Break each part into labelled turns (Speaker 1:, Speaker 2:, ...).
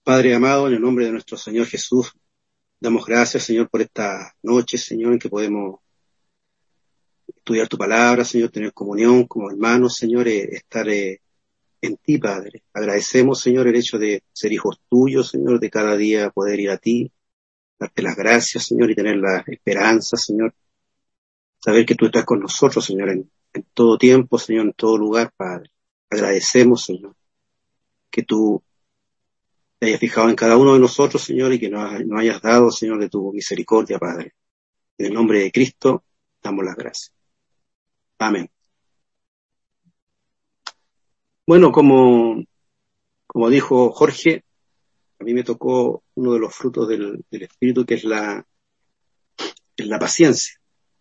Speaker 1: Padre amado, en el nombre de nuestro Señor Jesús, damos gracias, Señor, por esta noche, Señor, en que podemos estudiar tu palabra, Señor, tener comunión como hermanos, Señor, estar en ti, Padre. Agradecemos, Señor, el hecho de ser hijos tuyos, Señor, de cada día poder ir a ti, darte las gracias, Señor, y tener la esperanza, Señor, saber que tú estás con nosotros, Señor, en todo tiempo, Señor, en todo lugar, Padre. Agradecemos, Señor, que tú te hayas fijado en cada uno de nosotros, Señor, y que nos hayas dado, Señor, de tu misericordia, Padre. En el nombre de Cristo, damos las gracias. Amén. Bueno, como dijo Jorge, a mí me tocó uno de los frutos del Espíritu, que es la paciencia.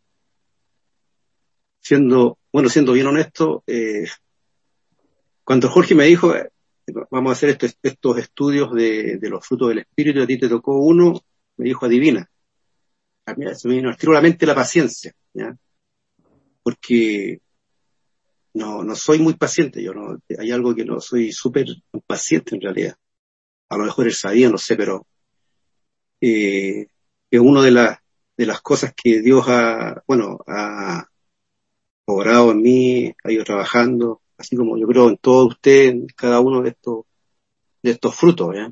Speaker 1: Siendo bien honesto, cuando Jorge me dijo, vamos a hacer estos estudios de los frutos del Espíritu, y a ti te tocó uno, me dijo, adivina. A mí se me vino al tiro a la mente la paciencia, ¿ya? Porque no soy muy paciente, hay algo que no soy súper paciente en realidad. A lo mejor él sabía, no sé, pero es una de las cosas que Dios ha obrado en mí, ha ido trabajando, así como yo creo en todo usted, en cada uno de estos frutos, ¿ya?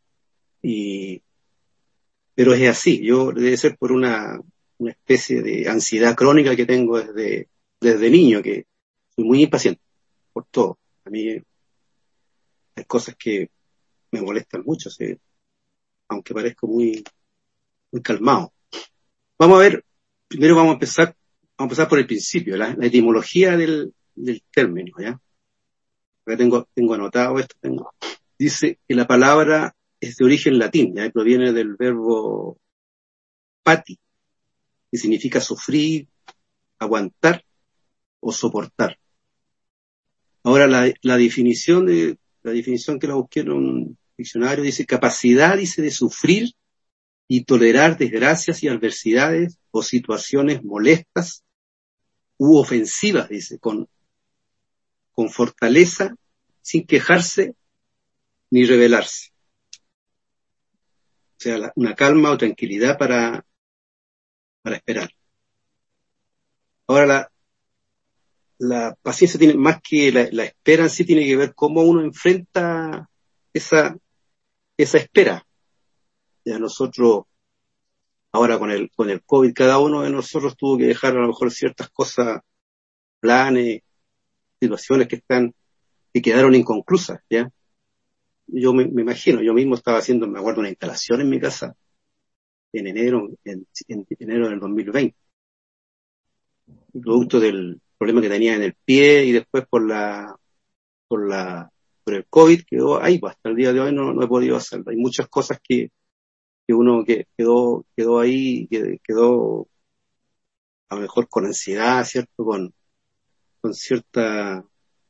Speaker 1: Pero es así, debe ser por una especie de ansiedad crónica que tengo desde niño, que soy muy impaciente por todo. A mí hay cosas que me molestan mucho, ¿sí? Aunque parezco muy, muy calmado. Vamos a ver, primero vamos a empezar por el principio, la etimología del término, ¿ya? Acá tengo anotado esto, dice que la palabra es de origen latín, ¿ya? Proviene del verbo pati, que significa sufrir, aguantar o soportar. Ahora la definición que la busqué en un diccionario dice capacidad, dice, de sufrir y tolerar desgracias y adversidades o situaciones molestas u ofensivas, dice, con fortaleza, sin quejarse ni rebelarse. O sea, una calma o tranquilidad para esperar. Ahora, la paciencia tiene más que la espera en sí, tiene que ver cómo uno enfrenta esa espera. Ya nosotros, ahora con el COVID, cada uno de nosotros tuvo que dejar a lo mejor ciertas cosas, planes, situaciones que quedaron inconclusas, ¿ya? Yo me imagino, yo mismo estaba haciendo, me acuerdo, una instalación en mi casa en enero del 2020, producto del problema que tenía en el pie, y después por el COVID quedó ahí, pues hasta el día de hoy no he podido hacerlo. Hay muchas cosas que uno que quedó ahí, que quedó a lo mejor con ansiedad, ¿cierto? Con cierta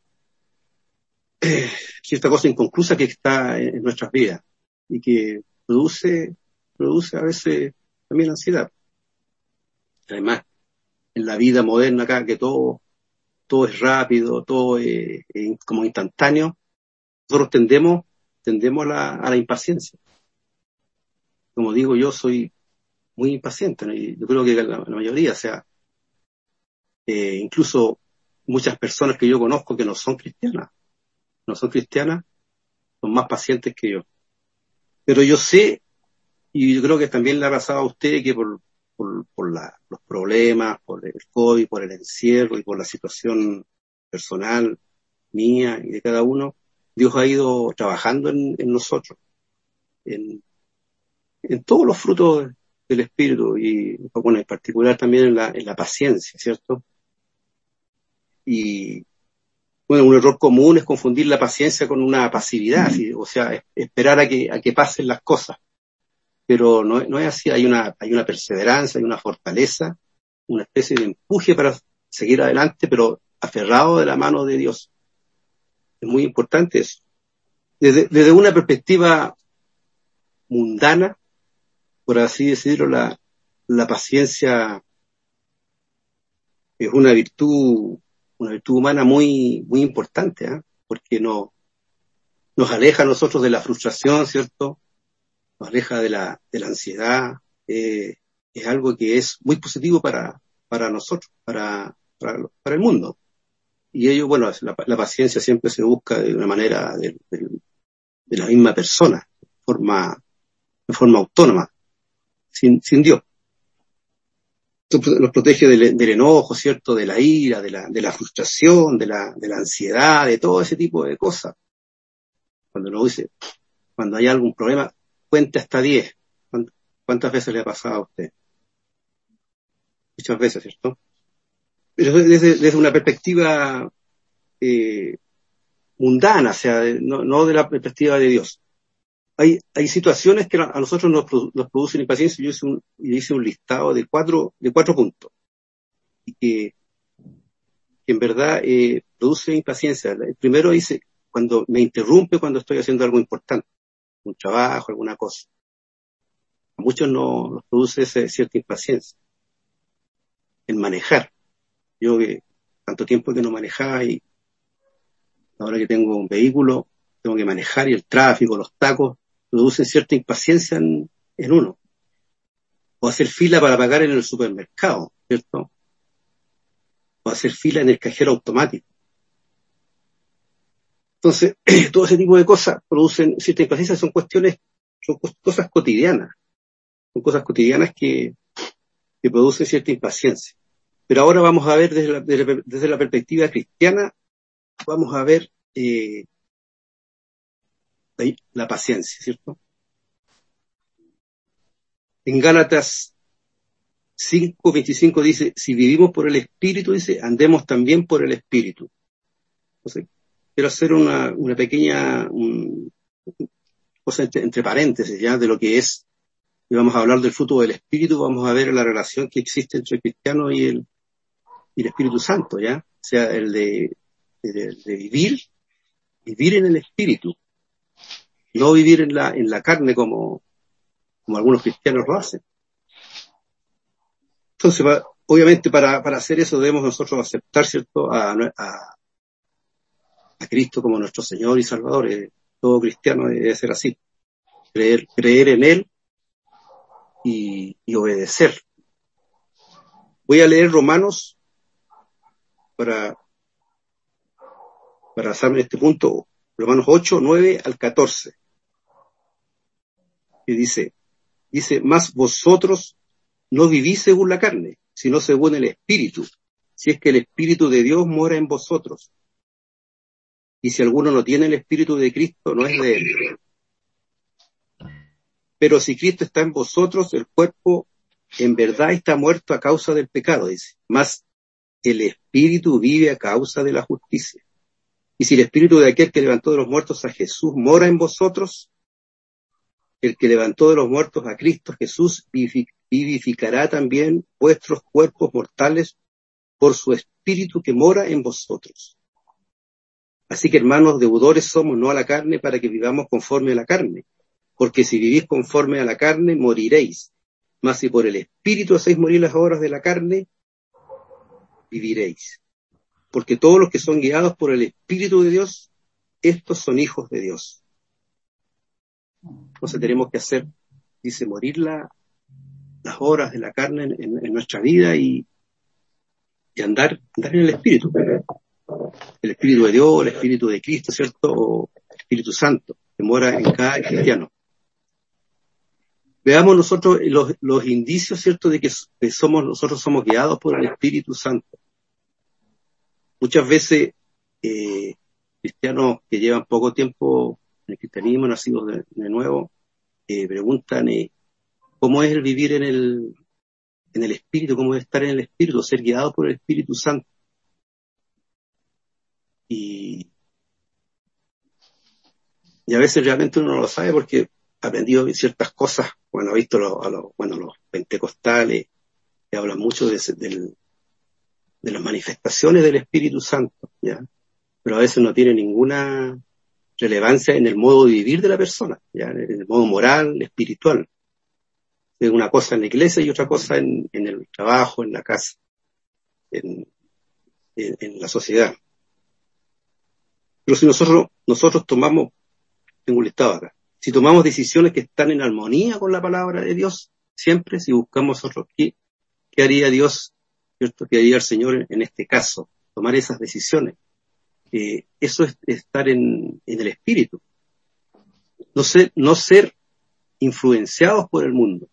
Speaker 1: cosa inconclusa que está en nuestras vidas y que produce a veces también ansiedad. Además, en la vida moderna acá, que todo es rápido, todo es como instantáneo, nosotros tendemos a la impaciencia. Como digo, yo soy muy impaciente, ¿no? Y yo creo que la mayoría, o sea, incluso muchas personas que yo conozco que no son cristianas, son más pacientes que yo. Pero yo sé, y yo creo que también le ha pasado a usted, que por los problemas, por el COVID, por el encierro y por la situación personal mía y de cada uno, Dios ha ido trabajando en nosotros, en todos los frutos del Espíritu, y bueno, en particular también en la paciencia, ¿cierto? Y bueno, un error común es confundir la paciencia con una pasividad, ¿sí? O sea, esperar a que pasen las cosas. Pero no es así, hay una perseverancia, hay una fortaleza, una especie de empuje para seguir adelante, pero aferrado de la mano de Dios. Es muy importante eso. Desde una perspectiva mundana, por así decirlo, la paciencia es una virtud humana muy, muy importante, ¿eh? Porque nos nos aleja a nosotros de la frustración, ¿cierto? Nos aleja de la ansiedad. Es algo que es muy positivo para nosotros, para el mundo. Y ello, bueno, la paciencia siempre se busca de una manera de la misma persona, de forma autónoma, sin Dios. Esto nos protege del enojo, ¿cierto? De la ira, de la frustración, de la ansiedad, de todo ese tipo de cosas. Cuando hay algún problema, cuente hasta 10. ¿Cuántas veces le ha pasado a usted? Muchas veces, ¿cierto? Pero desde una perspectiva mundana, o sea, no de la perspectiva de Dios. Hay situaciones que a nosotros nos producen impaciencia. Yo hice un listado de cuatro puntos y que en verdad produce impaciencia. El primero dice cuando me interrumpe cuando estoy haciendo algo importante, un trabajo, alguna cosa. A muchos nos produce cierta impaciencia. El manejar. Yo que tanto tiempo que no manejaba y ahora que tengo un vehículo, tengo que manejar y el tráfico, los tacos, producen cierta impaciencia en uno. O hacer fila para pagar en el supermercado, ¿cierto? O hacer fila en el cajero automático. Entonces, todo ese tipo de cosas producen cierta impaciencia, son cosas cotidianas. Son cosas cotidianas que producen cierta impaciencia. Pero ahora vamos a ver desde la perspectiva cristiana, vamos a ver la paciencia, ¿cierto? En Gálatas 5:25 dice, si vivimos por el Espíritu, dice, andemos también por el Espíritu. Entonces, quiero hacer una pequeña cosa entre paréntesis, ya, de lo que es, y vamos a hablar del fruto del Espíritu, vamos a ver la relación que existe entre el cristiano y el Espíritu Santo, ya, o sea, el de vivir en el Espíritu, no vivir en la carne como algunos cristianos lo hacen. Entonces, obviamente para hacer eso debemos nosotros aceptar, ¿cierto?, a Cristo como nuestro Señor y Salvador. Todo cristiano debe ser así. Creer en Él y obedecer. Voy a leer Romanos para hacer este punto, Romanos 8, 9 al 14. Y dice, más vosotros no vivís según la carne, sino según el Espíritu, si es que el Espíritu de Dios mora en vosotros. Y si alguno no tiene el Espíritu de Cristo, no es de él. Pero si Cristo está en vosotros, el cuerpo en verdad está muerto a causa del pecado, dice. Mas el Espíritu vive a causa de la justicia. Y si el Espíritu de aquel que levantó de los muertos a Jesús mora en vosotros, el que levantó de los muertos a Cristo Jesús vivificará también vuestros cuerpos mortales por su Espíritu que mora en vosotros. Así que, hermanos, deudores somos, no a la carne, para que vivamos conforme a la carne. Porque si vivís conforme a la carne, moriréis. Mas si por el Espíritu hacéis morir las obras de la carne, viviréis. Porque todos los que son guiados por el Espíritu de Dios, estos son hijos de Dios. Entonces tenemos que hacer, dice, morir las obras de la carne en nuestra vida y andar en el Espíritu. El Espíritu de Dios, el Espíritu de Cristo, ¿cierto? O el Espíritu Santo, que mora en cada cristiano. Veamos nosotros los indicios, ¿cierto?, de que nosotros somos guiados por el Espíritu Santo. Muchas veces, cristianos que llevan poco tiempo en el cristianismo, nacidos de nuevo, preguntan, ¿cómo es el vivir en el Espíritu? ¿Cómo es estar en el Espíritu? Ser guiado por el Espíritu Santo. Y a veces realmente uno no lo sabe porque ha aprendido ciertas cosas, ha visto los pentecostales que hablan mucho de las manifestaciones del Espíritu Santo, ¿ya? Pero a veces no tiene ninguna relevancia en el modo de vivir de la persona, ¿ya? En el modo moral, espiritual. Es una cosa en la iglesia y otra cosa en el trabajo, en la casa, en la sociedad. Pero si nosotros tomamos tengo un listado acá. Si tomamos decisiones que están en armonía con la palabra de Dios, siempre si buscamos otro, ¿qué haría Dios? ¿Cierto? ¿Qué haría el Señor en este caso? Tomar esas decisiones. Eso es estar en el espíritu. No ser influenciados por el mundo.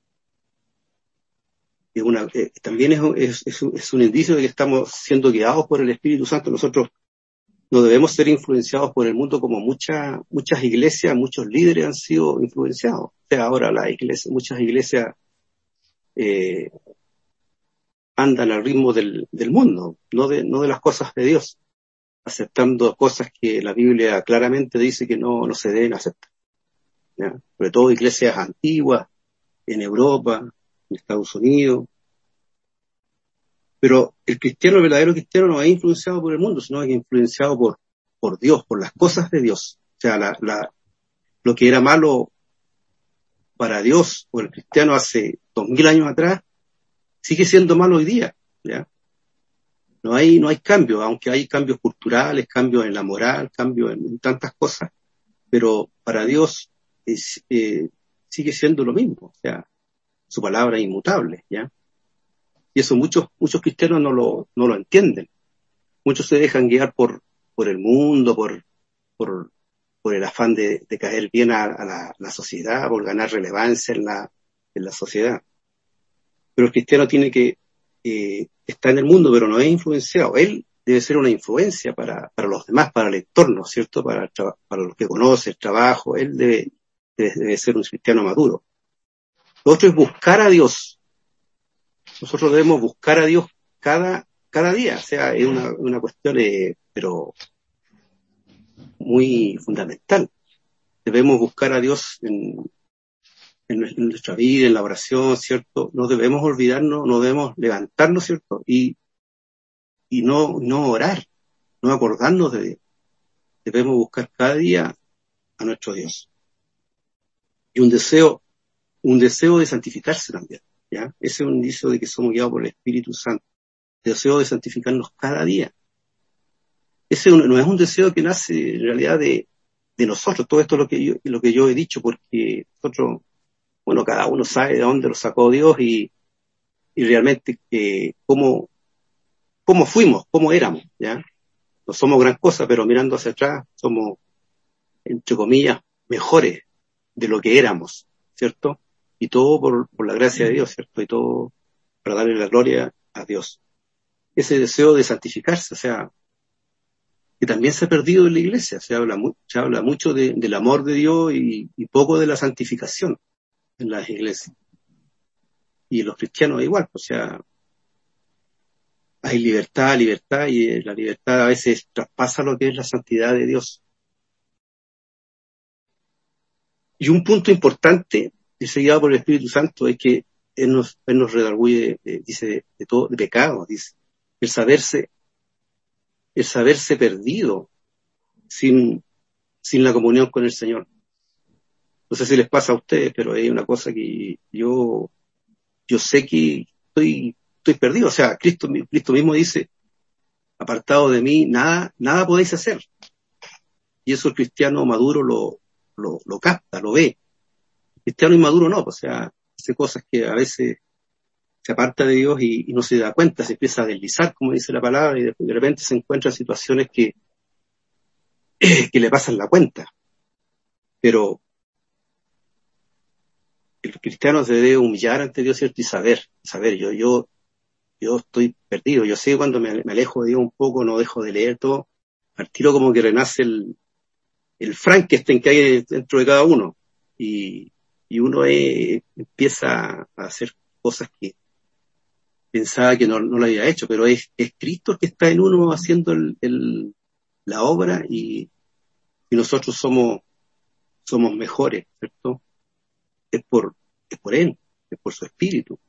Speaker 1: También es un indicio de que estamos siendo guiados por el Espíritu Santo. Nosotros no debemos ser influenciados por el mundo como muchas iglesias, muchos líderes han sido influenciados. O sea, ahora muchas iglesias andan al ritmo del mundo, no de las cosas de Dios, aceptando cosas que la Biblia claramente dice que no se deben aceptar, ¿ya? Sobre todo iglesias antiguas, en Europa, en Estados Unidos. Pero el verdadero cristiano no es influenciado por el mundo, sino que es influenciado por Dios, por las cosas de Dios. O sea, lo que era malo para Dios o el cristiano hace 2000 años atrás, sigue siendo malo hoy día, ¿ya? No hay cambio, aunque hay cambios culturales, cambios en la moral, cambios en tantas cosas, pero para Dios sigue siendo lo mismo, o sea, su palabra es inmutable, ¿ya? Y eso muchos cristianos no lo entienden. Muchos se dejan guiar por el mundo, por el afán de caer bien a la sociedad, por ganar relevancia en la sociedad. Pero el cristiano tiene que está en el mundo, pero no es influenciado. Él debe ser una influencia para los demás, para el entorno, ¿cierto? Para los que conoce, el trabajo. Él debe ser un cristiano maduro. Lo otro es buscar a Dios. Nosotros debemos buscar a Dios cada día. O sea, es una cuestión, pero muy fundamental. Debemos buscar a Dios en nuestra vida, en la oración, ¿cierto? No debemos olvidarnos, no debemos levantarnos, ¿cierto? Y no orar, no acordarnos de Dios. Debemos buscar cada día a nuestro Dios. Y un deseo de santificarse también, ¿ya? Ese es un indicio de que somos guiados por el Espíritu Santo. Deseo de santificarnos cada día. Ese no es un deseo que nace en realidad de nosotros. Todo esto es lo que yo he dicho, porque nosotros, bueno, cada uno sabe de dónde lo sacó Dios y realmente cómo fuimos, cómo éramos, ¿ya? No somos gran cosa, pero mirando hacia atrás somos, entre comillas, mejores de lo que éramos, ¿cierto? Y todo por la gracia de Dios, ¿cierto? Y todo para darle la gloria a Dios. Ese deseo de santificarse, o sea, que también se ha perdido en la iglesia. Se habla mucho del amor de Dios y poco de la santificación en las iglesias. Y los cristianos igual, o sea, hay libertad, y la libertad a veces traspasa lo que es la santidad de Dios. Y un punto importante, guiado por el Espíritu Santo, es que Él nos redarguye, dice, de todo, de pecado, dice, el saberse perdido sin la comunión con el Señor. No sé si les pasa a ustedes, pero hay una cosa que yo sé que estoy perdido. O sea, Cristo mismo dice, apartado de mí, nada podéis hacer. Y eso el cristiano maduro lo capta, lo ve. El cristiano inmaduro no, o sea, hace cosas que a veces se aparta de Dios y no se da cuenta, se empieza a deslizar, como dice la palabra, y de repente se encuentra en situaciones que le pasan la cuenta. Pero el cristiano se debe humillar ante Dios, ¿cierto? Y saber, yo estoy perdido. Yo sé que cuando me alejo de Dios un poco, no dejo de leer todo, al tiro como que renace el Frankenstein que hay dentro de cada uno. Y uno empieza a hacer cosas que pensaba que no lo había hecho, pero es Cristo el que está en uno haciendo la obra y nosotros somos mejores, ¿cierto? Es por Él, es por su Espíritu.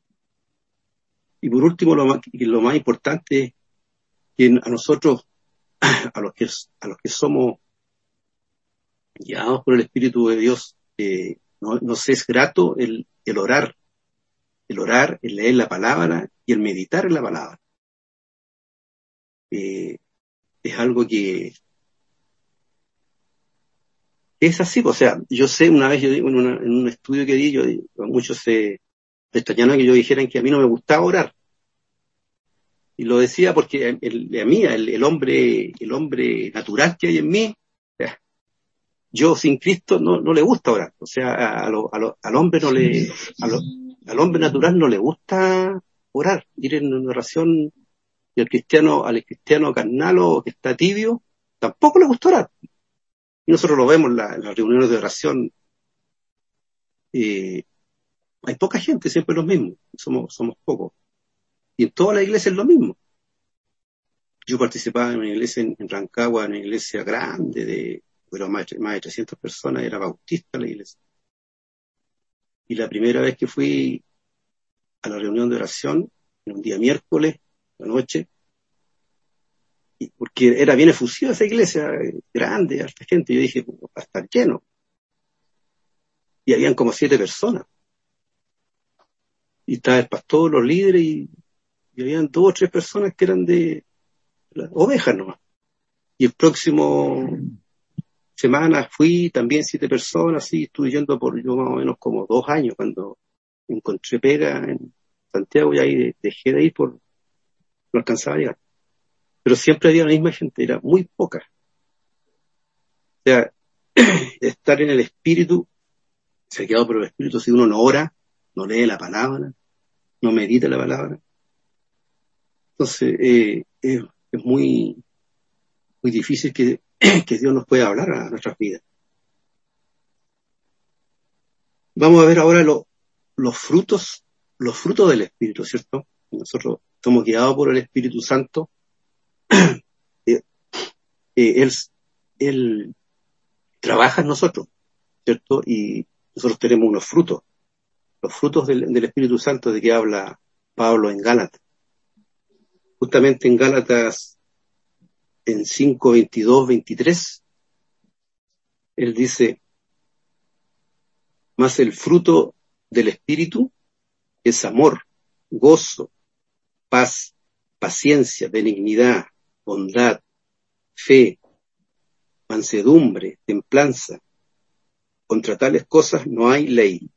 Speaker 1: Y por último, lo más importante es que a nosotros, a los que somos guiados por el Espíritu de Dios, nos es grato el orar, el leer la palabra y el meditar en la palabra. Es algo que es así, o sea, yo sé, una vez yo en un estudio que di, muchos se extrañaron que yo dijera que a mí no me gustaba orar. Y lo decía porque a mí, el hombre natural que hay en mí, yo sin Cristo no le gusta orar. O sea, al hombre no le, al hombre natural no le gusta orar, ir en una oración, y al cristiano carnal o que está tibio, tampoco le gusta orar. Y nosotros lo vemos en las reuniones de oración, hay poca gente, siempre los mismos, somos pocos. Y en toda la iglesia es lo mismo. Yo participaba en una iglesia en Rancagua, en una iglesia grande, pero más de 300 personas, era bautista la iglesia. Y la primera vez que fui a la reunión de oración, en un día miércoles, la noche, porque era bien efusiva esa iglesia, grande, harta gente, yo dije, va a estar lleno. Y habían como 7 personas. Y estaba el pastor, los líderes, y habían 2 o 3 personas que eran de las ovejas nomás. Y el próximo semana fui también 7 personas, así estuve yendo por yo más o menos como 2 años cuando encontré pega en Santiago y ahí dejé de ir por no alcanzaba a llegar. Pero siempre había la misma gente, era muy poca. O sea, estar en el espíritu, se ha quedado por el espíritu si uno no ora, no lee la palabra, no medita la palabra. Entonces, es muy, muy difícil que Dios nos pueda hablar a nuestras vidas. Vamos a ver ahora los frutos del Espíritu, ¿cierto? Nosotros somos guiados por el Espíritu Santo. eh, él trabaja en nosotros, ¿cierto? Y nosotros tenemos unos frutos, los frutos del Espíritu Santo de que habla Pablo en Gálatas. Justamente en Gálatas, en 5:22-23, él dice, más el fruto del Espíritu es amor, gozo, paz, paciencia, benignidad, bondad, fe, mansedumbre, templanza. Contra tales cosas no hay ley.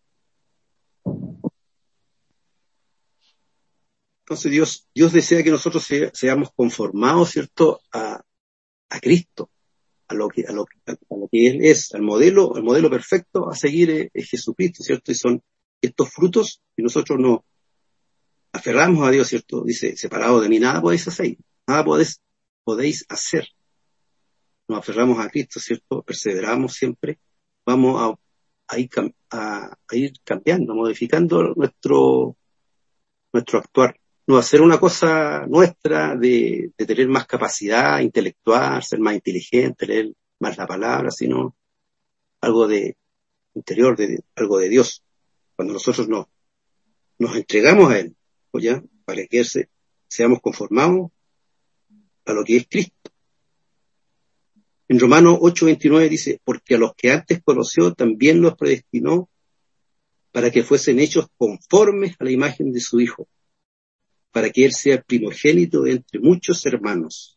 Speaker 1: Entonces Dios desea que nosotros seamos conformados, ¿cierto?, a Cristo, a lo que Él es, al modelo perfecto a seguir es Jesucristo, ¿cierto? Y son estos frutos que nosotros nos aferramos a Dios, ¿cierto? Dice, separado de mí, nada podéis hacer, nada podéis hacer. Nos aferramos a Cristo, ¿cierto? Perseveramos siempre, vamos a ir cambiando, modificando nuestro actuar. No hacer una cosa nuestra de tener más capacidad intelectual, ser más inteligente, leer más la palabra, sino algo de interior, algo de Dios. Cuando nosotros nos entregamos a Él, pues ya, para que seamos conformados a lo que es Cristo. En Romanos 8:29 dice, porque a los que antes conoció también los predestinó para que fuesen hechos conformes a la imagen de su Hijo, para que Él sea el primogénito de entre muchos hermanos.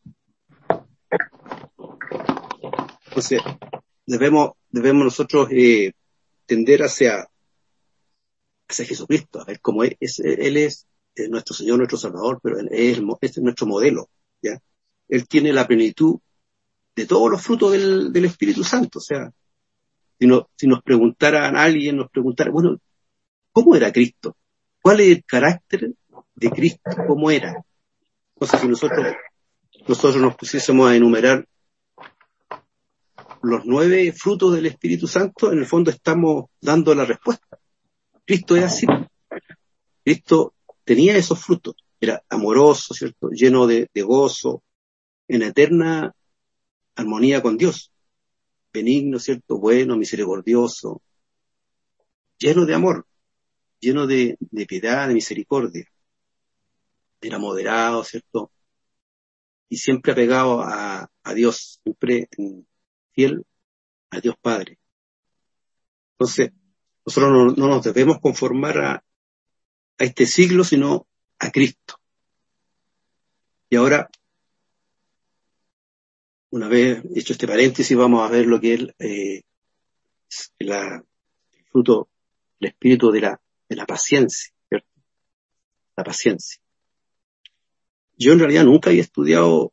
Speaker 1: Entonces, debemos nosotros tender hacia Jesucristo, a ver cómo Él es nuestro Señor, nuestro Salvador, pero este es nuestro modelo, ¿ya? Él tiene la plenitud de todos los frutos del Espíritu Santo. O sea, si nos preguntaran a alguien, bueno, ¿cómo era Cristo? ¿Cuál es el carácter de Cristo? ¿Cómo era? Entonces, si nosotros nos pusiésemos a enumerar los 9 frutos del Espíritu Santo, en el fondo estamos dando la respuesta. Cristo es así. Cristo tenía esos frutos. Era amoroso, ¿cierto? Lleno de gozo, en eterna armonía con Dios. Benigno, ¿cierto? Bueno, misericordioso. Lleno de amor. Lleno de piedad, de misericordia. Era moderado, ¿cierto? Y siempre apegado a Dios. Siempre fiel a Dios Padre. Entonces, nosotros no nos debemos conformar a este siglo, sino a Cristo. Y ahora, una vez hecho este paréntesis, vamos a ver lo que él el fruto, el espíritu de la paciencia, ¿cierto? La paciencia. Yo en realidad nunca había estudiado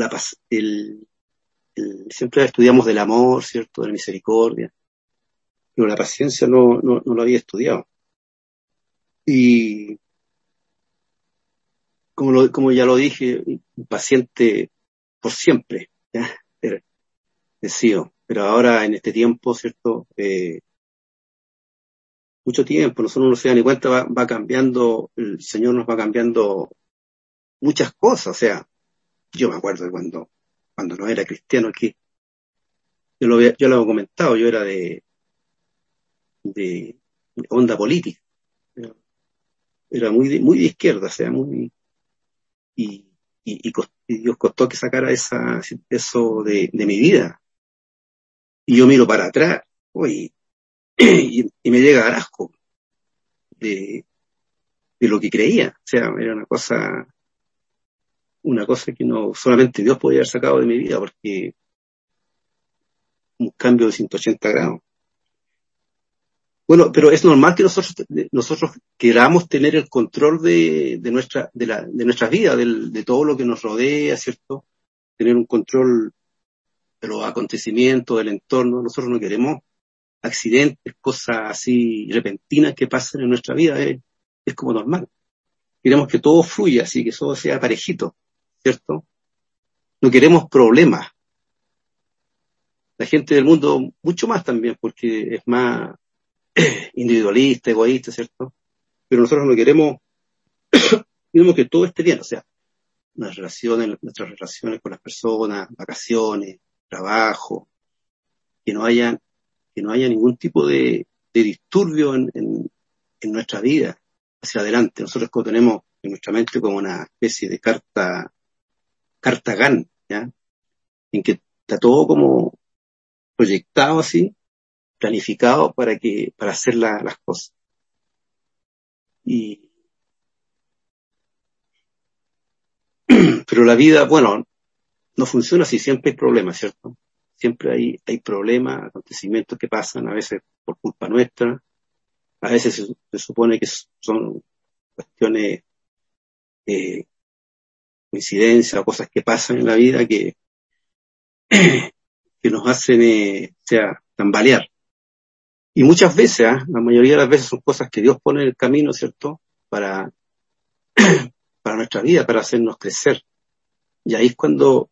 Speaker 1: siempre estudiamos del amor, ¿cierto? De la misericordia, pero la paciencia no lo había estudiado. Y como ya lo dije, un paciente por siempre, ¿ya? He sido. Pero ahora en este tiempo, ¿cierto? Mucho tiempo, nosotros no se da ni cuenta, va cambiando, el Señor nos va cambiando muchas cosas. O sea, yo me acuerdo de cuando no era cristiano aquí, yo lo he comentado, yo era de onda política, era muy de izquierda, o sea, y, y Dios costó que sacara eso de mi vida. Y yo miro para atrás, uy, y me llega a asco de lo que creía. O sea, era una cosa que no solamente Dios podía haber sacado de mi vida, porque un cambio de 180 grados. Bueno, pero es normal que nosotros queramos tener el control de nuestras vidas, de todo lo que nos rodea, ¿cierto? Tener un control de los acontecimientos, del entorno. Nosotros no queremos accidentes, cosas así repentinas que pasen en nuestra vida. Es como normal. Queremos que todo fluya, así que todo sea parejito, ¿cierto? No queremos problemas. La gente del mundo mucho más también, porque es más individualista, egoísta, ¿cierto? Pero nosotros no queremos que todo esté bien, o sea, nuestras relaciones con las personas, vacaciones, trabajo, que no haya ningún tipo de disturbio en nuestra vida hacia adelante. Nosotros tenemos en nuestra mente como una especie de carta GAN, ¿ya? En que está todo como proyectado así, planificado para hacer las cosas. Pero la vida, bueno, no funciona así, siempre hay problemas, ¿cierto? Siempre hay problemas, acontecimientos que pasan, a veces por culpa nuestra, a veces se supone que son cuestiones, coincidencias o cosas que pasan en la vida que nos hacen, tambalear. Y muchas veces, la mayoría de las veces son cosas que Dios pone en el camino, ¿cierto? Para nuestra vida, para hacernos crecer. Y ahí es cuando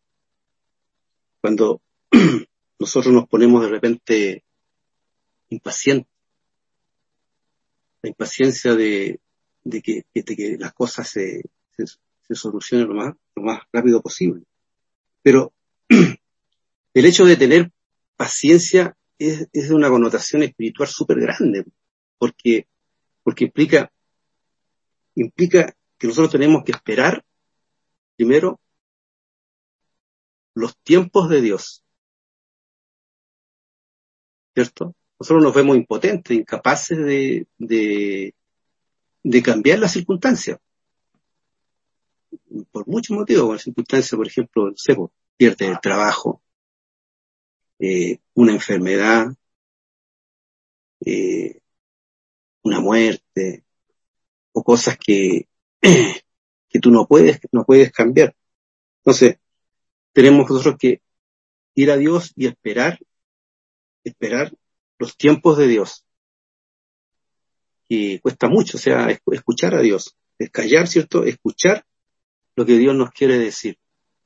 Speaker 1: nosotros nos ponemos de repente impacientes, la impaciencia de que las cosas se solucionen lo más rápido posible. Pero el hecho de tener paciencia es de una connotación espiritual súper grande, porque implica que nosotros tenemos que esperar primero los tiempos de Dios, ¿cierto? Nosotros nos vemos impotentes, incapaces de cambiar las circunstancias, por muchos motivos. Las circunstancias, por ejemplo, pierde el trabajo, una enfermedad, una muerte, o cosas que tú no puedes cambiar. Entonces, tenemos nosotros que ir a Dios y esperar los tiempos de Dios, que cuesta mucho, o sea, escuchar a Dios, es callar, ¿cierto? Escuchar lo que Dios nos quiere decir.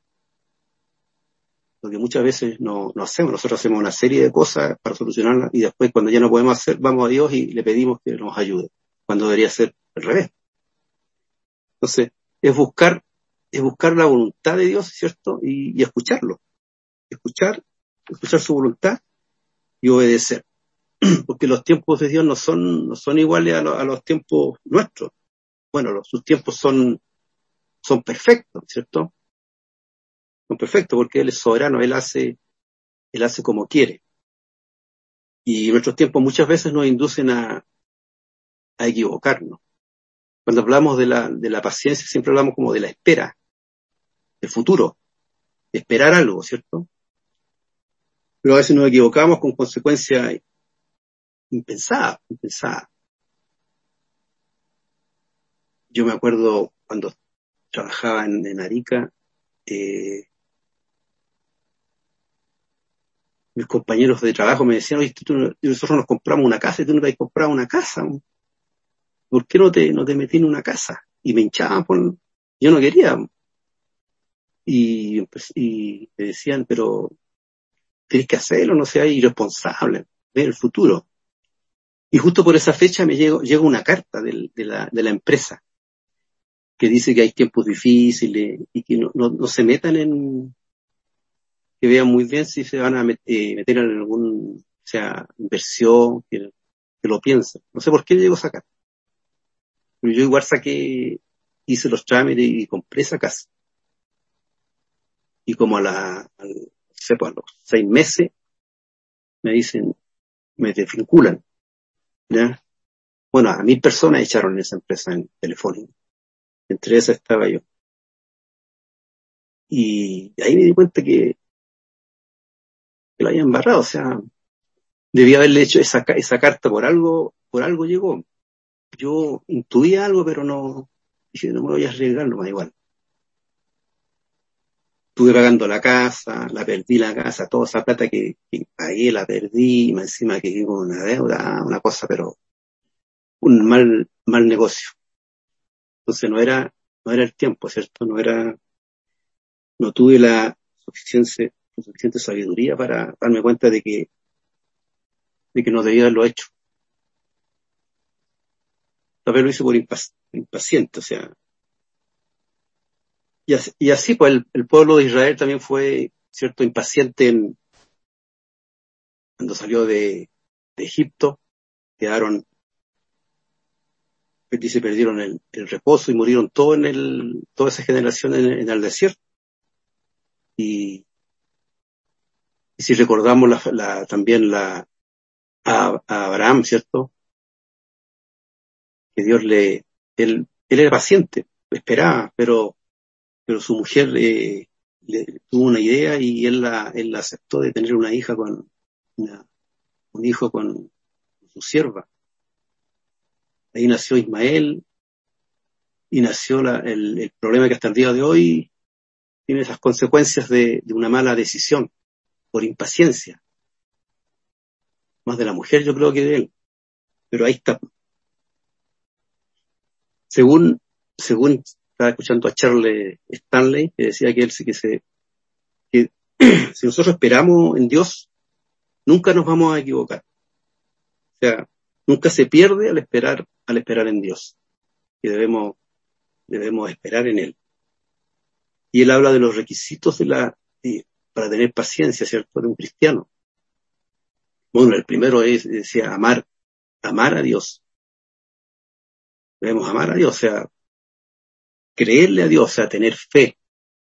Speaker 1: Lo que muchas veces no hacemos. Nosotros hacemos una serie de cosas para solucionarlas y después, cuando ya no podemos hacer, vamos a Dios y le pedimos que nos ayude, cuando debería ser al revés. Entonces, es buscar la voluntad de Dios, ¿cierto? Y escucharlo. Escuchar su voluntad y obedecer. Porque los tiempos de Dios no son iguales a los tiempos nuestros. Bueno, sus tiempos son perfectos, ¿cierto? Son perfectos porque Él es soberano, Él hace como quiere. Y nuestros tiempos muchas veces nos inducen a equivocarnos. Cuando hablamos de la paciencia, siempre hablamos como de la espera, del futuro, de esperar algo, ¿cierto? Pero a veces nos equivocamos con consecuencias impensada, impensada. Yo me acuerdo cuando trabajaba en Arica, mis compañeros de trabajo me decían, oye, nosotros nos compramos una casa y tú no te has comprado una casa. ¿Por qué no te metí en una casa? Y me hinchaban yo no quería. Y me decían, pero tienes que hacerlo, no seas irresponsable, ve el futuro. Y justo por esa fecha me llega una carta de la empresa que dice que hay tiempos difíciles y que no se metan que vean muy bien si se van a meter en algún, o sea, inversión, que lo piensen. No sé por qué llegó esa carta. Pero yo igual hice los trámites y compré esa casa. Y como a los 6 meses me dicen, me desvinculan, ¿ya? Bueno, a 1.000 personas echaron en esa empresa en Telefónica. Entre esas estaba yo. Y ahí me di cuenta que lo había embarrado, o sea, debía haberle hecho esa carta por algo llegó. Yo intuía algo, pero dije, no me voy a arriesgar, no me da igual. Estuve pagando la casa, la perdí la casa, toda esa plata que pagué la perdí, y más encima quedé con una deuda, una cosa, pero un mal negocio. Entonces no era el tiempo, ¿cierto? No tuve la suficiente sabiduría para darme cuenta de que no debía haberlo hecho. Tal vez lo hice por impaciente, o sea. Y así pues el pueblo de Israel también fue, ¿cierto?, impaciente cuando salió de Egipto. Quedaron, se perdieron el reposo y murieron toda esa generación en el desierto. Y si recordamos también a Abraham, ¿cierto?, que él era paciente, esperaba, pero su mujer le tuvo una idea y él la aceptó de tener una hija un hijo con su sierva. Ahí nació Ismael y nació el problema que hasta el día de hoy tiene esas consecuencias de una mala decisión por impaciencia, más de la mujer yo creo que de él, pero ahí está. Según estaba escuchando a Charles Stanley, que decía que él sí que si nosotros esperamos en Dios, nunca nos vamos a equivocar. O sea, nunca se pierde al esperar en Dios, que debemos esperar en Él. Y él habla de los requisitos para tener paciencia, ¿cierto?, de un cristiano. Bueno, el primero decía, amar a Dios. Debemos amar a Dios, o sea, creerle a Dios, o sea, tener fe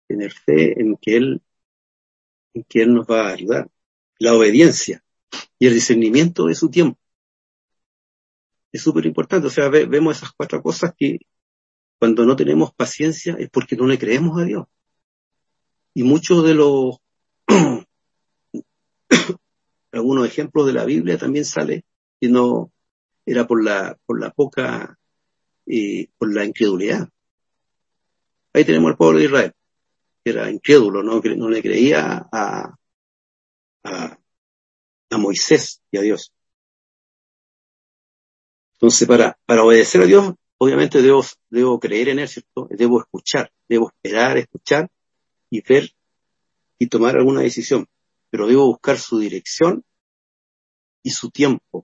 Speaker 1: en que Él nos va a ayudar. La obediencia y el discernimiento de su tiempo es súper importante. O sea, vemos esas 4 cosas que cuando no tenemos paciencia es porque no le creemos a Dios. Y muchos de algunos ejemplos de la Biblia también sale que no era por la poca, por la incredulidad. Ahí tenemos al pueblo de Israel, que era incrédulo, no le creía a, a Moisés y a Dios. Entonces, para obedecer a Dios, obviamente debo creer en Él, ¿cierto? Debo escuchar, debo esperar, escuchar y ver y tomar alguna decisión. Pero debo buscar su dirección y su tiempo.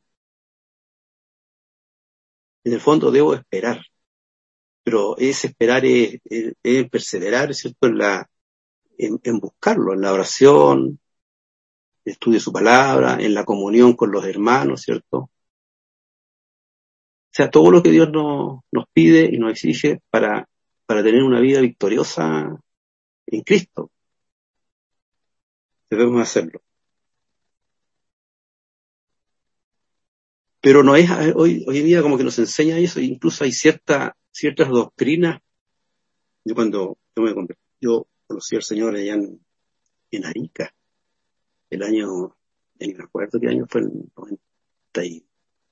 Speaker 1: En el fondo debo esperar, pero ese esperar es perseverar, ¿cierto?, en buscarlo, en la oración, el estudio de su palabra, en la comunión con los hermanos, ¿cierto? O sea, todo lo que Dios nos pide y nos exige para tener una vida victoriosa en Cristo, debemos hacerlo. Pero no es, hoy en día como que nos enseña eso, e incluso hay ciertas doctrinas. Cuando yo conocí al Señor allá en Arica, el año, ni me acuerdo qué año fue, el 90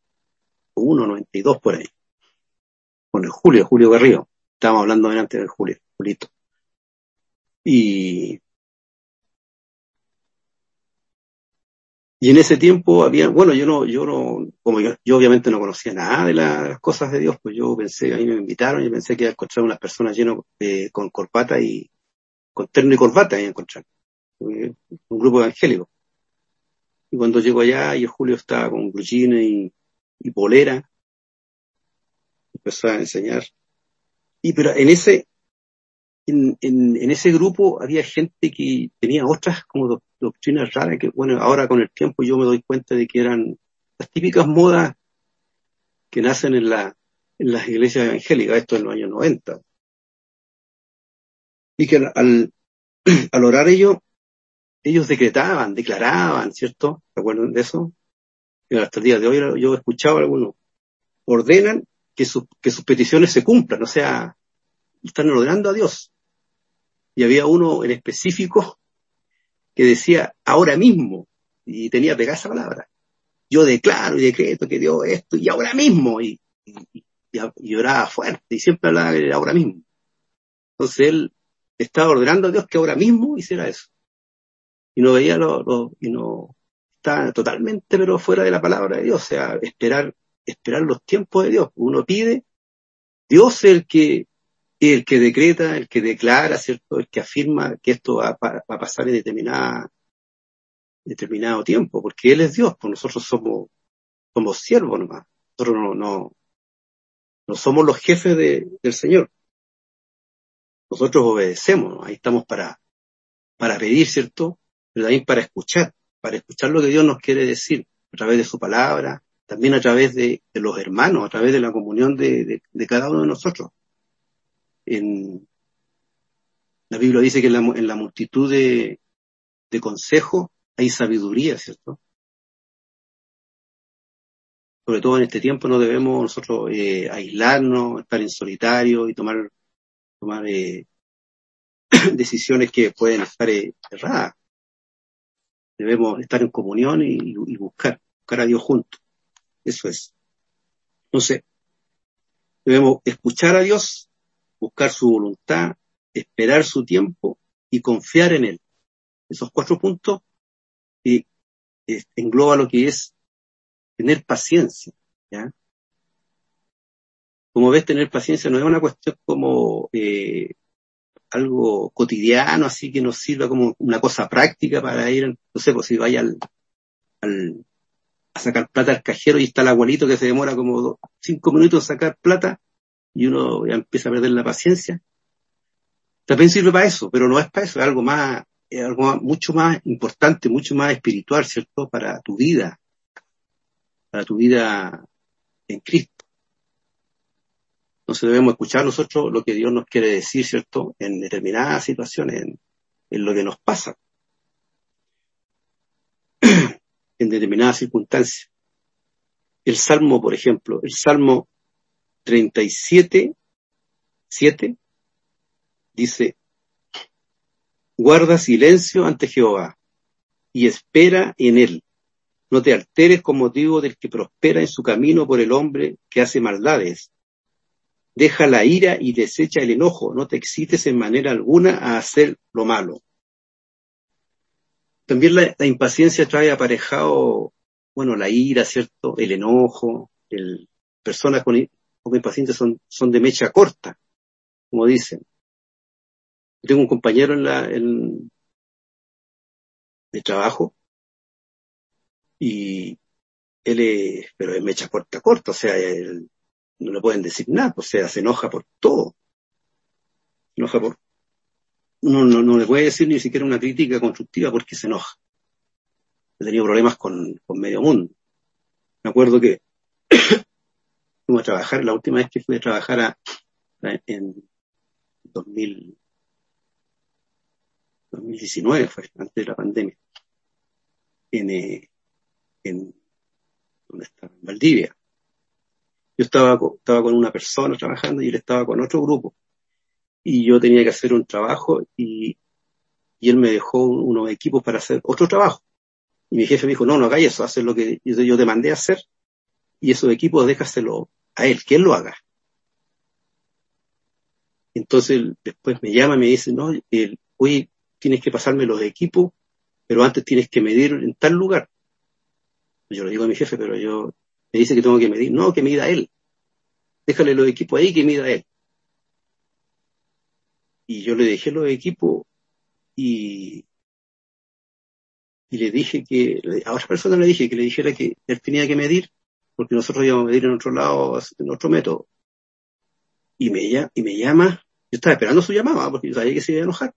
Speaker 1: 92 por ahí, con el Julio Garrido. Estábamos hablando delante del Julito. Y en ese tiempo había, bueno, como yo obviamente no conocía nada de las cosas de Dios, pues yo pensé, a mí me invitaron y pensé que iba a encontrar unas personas llenas con corbata y con terno y corbata, iba a encontrar un grupo evangélico. Y cuando llego allá y el Julio estaba con blue jeans y polera, empezó a enseñar. Pero en ese grupo había gente que tenía otras como doctrinas raras que, bueno, ahora con el tiempo yo me doy cuenta de que eran las típicas modas que nacen en las iglesias evangélicas, esto en los años 90. Y que al orar ellos declaraban, ¿cierto? ¿Se acuerdan de eso? Y hasta el día de hoy yo he escuchado a algunos, ordenan que sus peticiones se cumplan, o sea, están ordenando a Dios. Y había uno en específico que decía, ahora mismo, y tenía pegada esa palabra, yo declaro y decreto que Dios esto, y ahora mismo, y oraba fuerte, y siempre hablaba de ahora mismo. Entonces él estaba ordenando a Dios que ahora mismo hiciera eso. Y no veía y no estaba totalmente pero fuera de la palabra de Dios, o sea, esperar los tiempos de Dios. Uno pide, Dios es el que decreta, el que declara, ¿cierto? El que afirma que esto va a pasar en determinado tiempo, porque Él es Dios, pues nosotros somos siervos nomás. Nosotros no somos los jefes del Señor. Nosotros obedecemos, ¿no? Ahí estamos para pedir, ¿cierto? Pero también para escuchar lo que Dios nos quiere decir, a través de su palabra, también a través de los hermanos, a través de la comunión de cada uno de nosotros. La Biblia dice que en la multitud de consejos hay sabiduría, ¿cierto? Sobre todo en este tiempo no debemos nosotros aislarnos, estar en solitario y tomar decisiones que pueden estar erradas. Debemos estar en comunión y buscar a Dios juntos. Eso es. Entonces, debemos escuchar a Dios, buscar su voluntad, esperar su tiempo y confiar en Él. Esos 4 puntos engloba lo que es tener paciencia, ¿ya? Como ves, tener paciencia no es una cuestión como algo cotidiano, así que nos sirva como una cosa práctica para ir, no sé, pues si vaya a sacar plata al cajero y está el abuelito que se demora como 5 minutos en sacar plata y uno ya empieza a perder la paciencia. También sirve para eso, pero no es para eso, es algo mucho más importante, mucho más espiritual, ¿cierto? Para tu vida en Cristo. Entonces debemos escuchar nosotros lo que Dios nos quiere decir, ¿cierto? En determinadas situaciones, en lo que nos pasa, en determinadas circunstancias. El Salmo, por ejemplo, el Salmo 37, 7, dice, guarda silencio ante Jehová y espera en él. No te alteres con motivo del que prospera en su camino por el hombre que hace maldades. Deja la ira y desecha el enojo. No te excites en manera alguna a hacer lo malo. También la impaciencia trae aparejado, bueno, la ira, ¿cierto? El enojo. Personas con impaciencia son de mecha corta, como dicen. Tengo un compañero de trabajo y él pero es mecha corta, o sea, él no le pueden decir nada, o sea, se enoja por todo. Se enoja no le puede decir ni siquiera una crítica constructiva porque se enoja. He tenido problemas con medio mundo. Me acuerdo que fuimos a trabajar, la última vez que fui a trabajar en 2019 fue, antes de la pandemia, en ¿dónde estaba? En Valdivia. Yo estaba con una persona trabajando y él estaba con otro grupo. Y yo tenía que hacer un trabajo y él me dejó unos equipos para hacer otro trabajo. Y mi jefe me dijo, no hagáis eso, haces lo que yo te mandé a hacer y esos equipos déjaselo a él, que él lo haga. Entonces después me llama y me dice, no, oye, tienes que pasarme los equipos, pero antes tienes que medir en tal lugar. Yo le digo a mi jefe, pero me dice que tengo que medir. No, que mida él. Déjale los equipos ahí, que mida él. Y yo le dejé los equipos y le dije a otra persona le dije que le dijera que él tenía que medir, porque nosotros íbamos a medir en otro lado, en otro método. Y me llama, yo estaba esperando su llamada, porque yo sabía que se iba a enojar.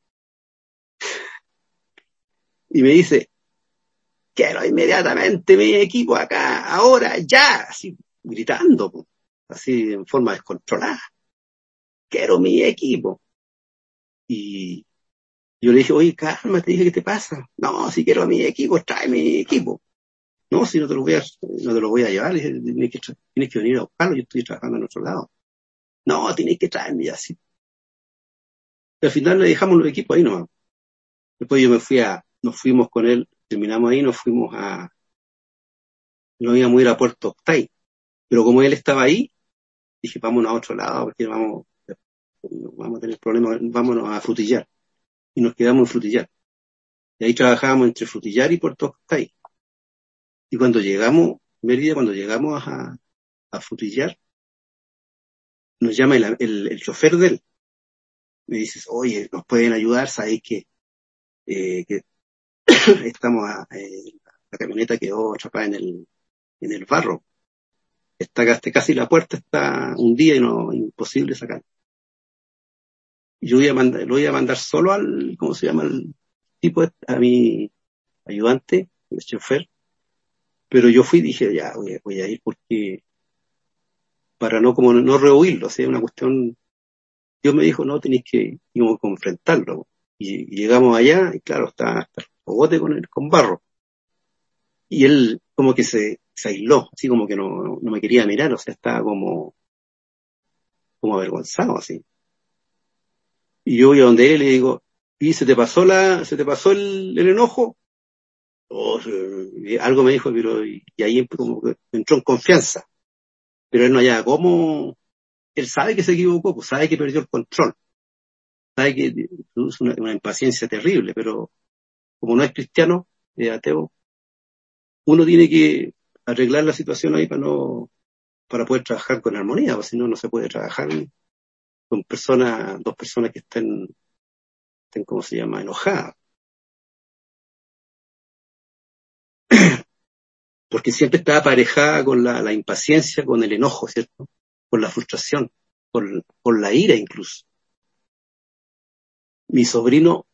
Speaker 1: Y me dice, quiero inmediatamente mi equipo acá, ahora, ya, así, gritando, así en forma descontrolada. Quiero mi equipo. Y yo le dije, oye, calma, te dije, ¿qué te pasa? No, si quiero mi equipo, trae mi equipo. No, si no te lo voy a llevar, le dije, tienes que venir a buscarlo, yo estoy trabajando en otro lado. No, tienes que traerme ya, así. Y al final le dejamos los equipos ahí nomás. Después nos fuimos con él, terminamos ahí, nos íbamos a ir a Puerto Octay. Pero como él estaba ahí, dije, vámonos a otro lado, porque vamos a tener problemas, vámonos a Frutillar. Y nos quedamos en Frutillar. Y ahí trabajábamos entre Frutillar y Puerto Octay. Y cuando llegamos a Frutillar, nos llama el chofer de él. Me dice, oye, ¿nos pueden ayudar? Sabéis que estamos la camioneta quedó atrapada en el barro. Casi la puerta está hundida y imposible sacar. Yo lo iba a mandar solo ¿cómo se llama? El tipo, a mi ayudante, el chofer, pero yo fui y dije, ya, voy a ir porque, para como no rehuirlo, o sea, una cuestión, Dios me dijo, no, tenéis que enfrentarlo. Y llegamos allá, y claro, está hasta el cogote con barro. Y él como que se aisló, así como que no me quería mirar, o sea, estaba como avergonzado, así. Y yo voy a donde él y le digo, ¿y se te pasó el enojo? Algo me dijo, pero y ahí como que entró en confianza. Pero él no hallaba cómo, él sabe que se equivocó, pues sabe que perdió el control, sabe que produce una impaciencia terrible, pero como no es cristiano, es ateo, uno tiene que arreglar la situación ahí para poder trabajar con armonía, porque si no, no se puede trabajar con dos personas que estén, ¿cómo se llama?, enojadas. Porque siempre está aparejada con la impaciencia, con el enojo, ¿cierto? Con la frustración, con la ira incluso. Mi sobrino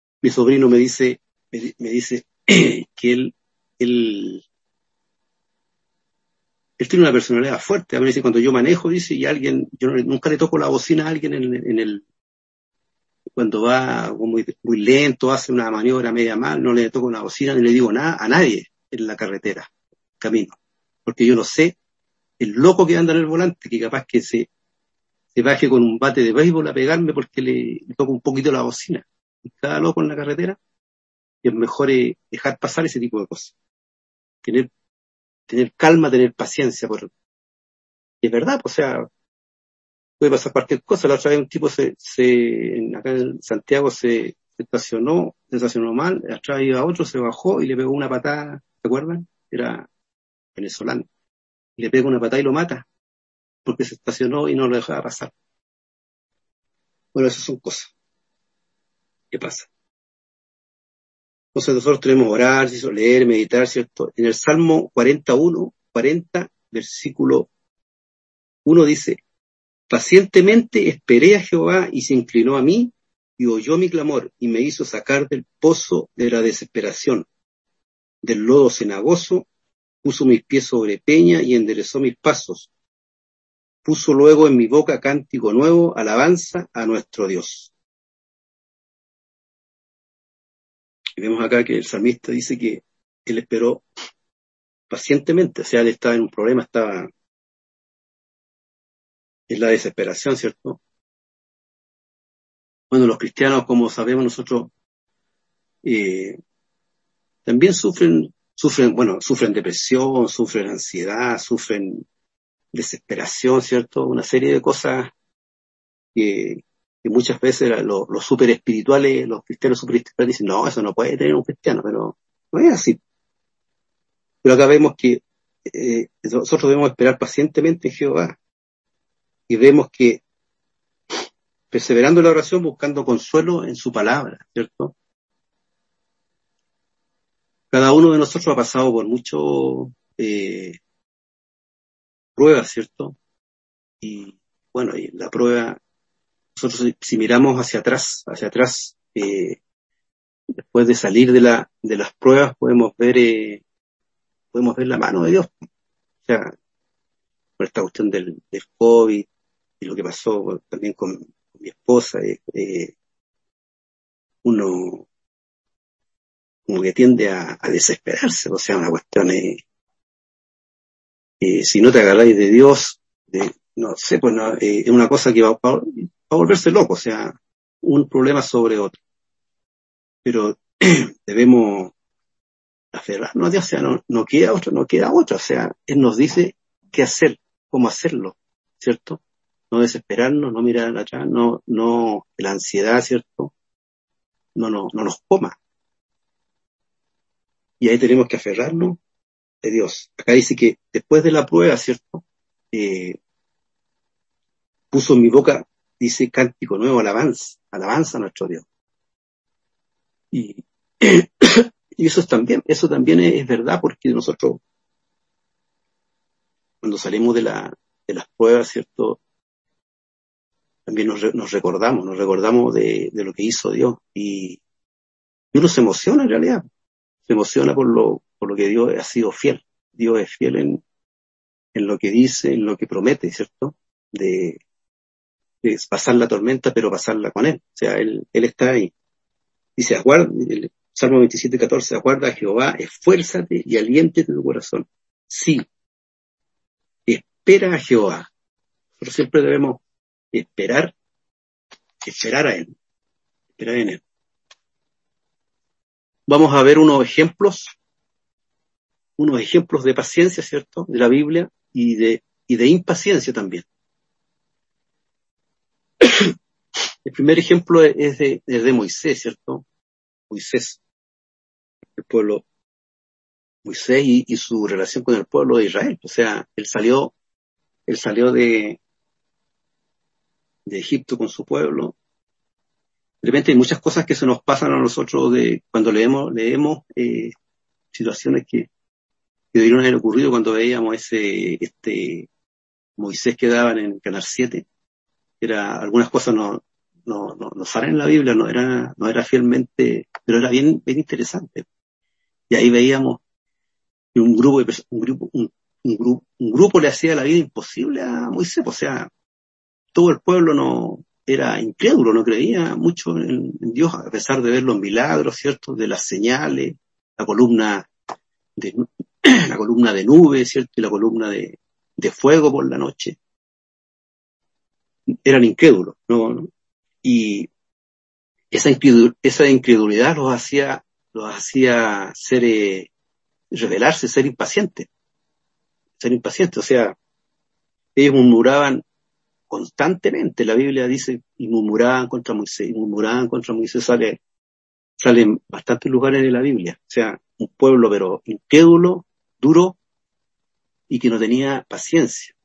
Speaker 1: me dice que él tiene una personalidad fuerte. A mí me dice, cuando yo manejo, dice, yo nunca le toco la bocina a alguien cuando va muy, muy lento, hace una maniobra media mal, no le toco la bocina ni le digo nada a nadie en la carretera, camino. Porque yo no sé, el loco que anda en el volante, que capaz que se baje con un bate de béisbol a pegarme porque le toco un poquito la bocina. Y cada loco en la carretera, y es mejor dejar pasar ese tipo de cosas. Tener calma, tener paciencia. Es verdad, o sea, puede pasar cualquier cosa. La otra vez un tipo acá en Santiago se estacionó mal, atrás iba otro, se bajó y le pegó una patada, ¿se acuerdan? Era venezolano. Le pega una patada y lo mata, porque se estacionó y no lo dejaba pasar. Bueno, esas son cosas que pasan. Entonces nosotros tenemos que orar, leer, meditar, ¿cierto? En el Salmo 40, versículo 1 dice, pacientemente esperé a Jehová y se inclinó a mí y oyó mi clamor y me hizo sacar del pozo de la desesperación, del lodo cenagoso, puso mis pies sobre peña y enderezó mis pasos. Puso luego en mi boca cántico nuevo, alabanza a nuestro Dios. Y vemos acá que el salmista dice que él esperó pacientemente, o sea, él estaba en un problema, estaba en la desesperación, ¿cierto? Bueno, los cristianos, como sabemos nosotros, también sufren sufren depresión, sufren ansiedad, sufren desesperación, ¿cierto? Una serie de cosas que muchas veces los super espirituales, los cristianos super espirituales dicen, no, eso no puede tener un cristiano, pero no es así. Pero acá vemos que nosotros debemos esperar pacientemente en Jehová y vemos que perseverando en la oración, buscando consuelo en su palabra, ¿cierto? Cada uno de nosotros ha pasado por muchas pruebas, ¿cierto? Y bueno, y la prueba, nosotros si miramos hacia atrás, después de salir de las pruebas, podemos ver la mano de Dios. O sea, por esta cuestión del COVID y lo que pasó también con mi esposa, uno como que tiende a desesperarse, o sea, una cuestión, si no te agarráis de Dios, no sé, pues no, es una cosa que va a volverse loco, o sea, un problema sobre otro. Pero debemos aferrarnos a Dios, o sea, no queda otra, o sea, Él nos dice qué hacer, cómo hacerlo, ¿cierto? No desesperarnos, no mirar atrás, no, la ansiedad, ¿cierto? No nos coma. Y ahí tenemos que aferrarnos de Dios. Acá dice que después de la prueba, ¿cierto? Puso en mi boca, dice, cántico nuevo, alabanza a nuestro Dios. Y, y eso también es verdad, porque nosotros, cuando salimos de las pruebas, ¿cierto? También nos recordamos de lo que hizo Dios. Y uno se emociona en realidad. Se emociona por lo que Dios ha sido fiel. Dios es fiel en lo que dice, en lo que promete, ¿cierto? De pasar la tormenta, pero pasarla con Él. O sea, Él está ahí. Dice, el Salmo 27:14, aguarda a Jehová, esfuérzate y aliéntete tu corazón. Sí, espera a Jehová. Nosotros siempre debemos esperar a Él, esperar en Él. Vamos a ver unos ejemplos de paciencia, ¿cierto? De la Biblia y de impaciencia también. El primer ejemplo es de Moisés, ¿cierto? Moisés, el pueblo, Moisés y su relación con el pueblo de Israel. O sea, él salió de Egipto con su pueblo. De repente hay muchas cosas que se nos pasan a nosotros cuando leemos situaciones que debieron haber ocurrido cuando veíamos este Moisés que daban en Canal 7. Algunas cosas no salen en la Biblia, no era fielmente, pero era bien interesante. Y ahí veíamos que un grupo le hacía la vida imposible a Moisés. O sea, todo el pueblo no era incrédulo, no creía mucho en Dios, a pesar de ver los milagros, ¿cierto? De las señales, la columna de nube, ¿cierto? Y la columna de fuego por la noche. Eran incrédulos, ¿no? Y esa incredulidad los hacía rebelarse, ser impacientes. O sea, ellos murmuraban constantemente. La Biblia dice, y murmuraban contra Moisés, sale en bastantes lugares de la Biblia. O sea, un pueblo pero incrédulo, duro, y que no tenía paciencia.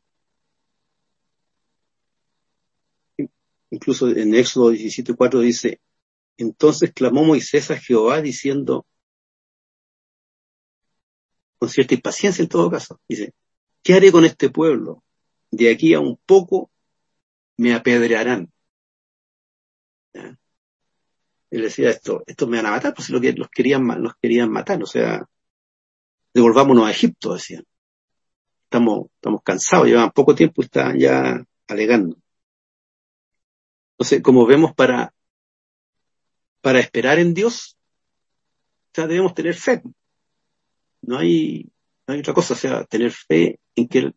Speaker 1: Incluso en Éxodo 17:4 dice, entonces clamó Moisés a Jehová diciendo, con cierta impaciencia en todo caso, dice, ¿qué haré con este pueblo? De aquí a un poco me apedrearán. ¿Ya? Él decía, esto me van a matar, pues los querían matar, o sea, devolvámonos a Egipto, decían. Estamos cansados, llevan poco tiempo y están ya alegando. Entonces, como vemos, para esperar en Dios, o sea, debemos tener fe. No hay otra cosa, o sea, tener fe en que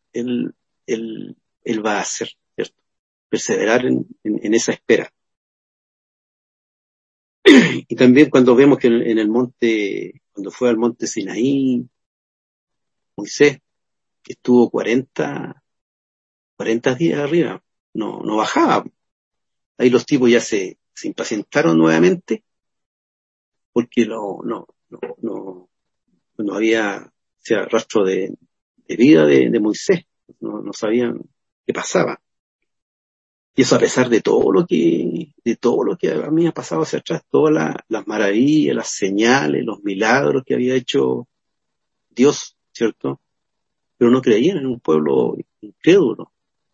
Speaker 1: Él va a hacer, ¿cierto? Perseverar en esa espera. Y también cuando vemos que en el monte cuando fue al monte Sinaí, Moisés, que estuvo 40 días arriba, no bajaba. Ahí los tipos ya se impacientaron nuevamente porque no había, o sea, rastro de vida de Moisés. No sabían qué pasaba. Y eso a pesar de todo lo que a mí ha pasado hacia atrás, todas las maravillas, las señales, los milagros que había hecho Dios, ¿cierto? Pero no creían en un pueblo incrédulo.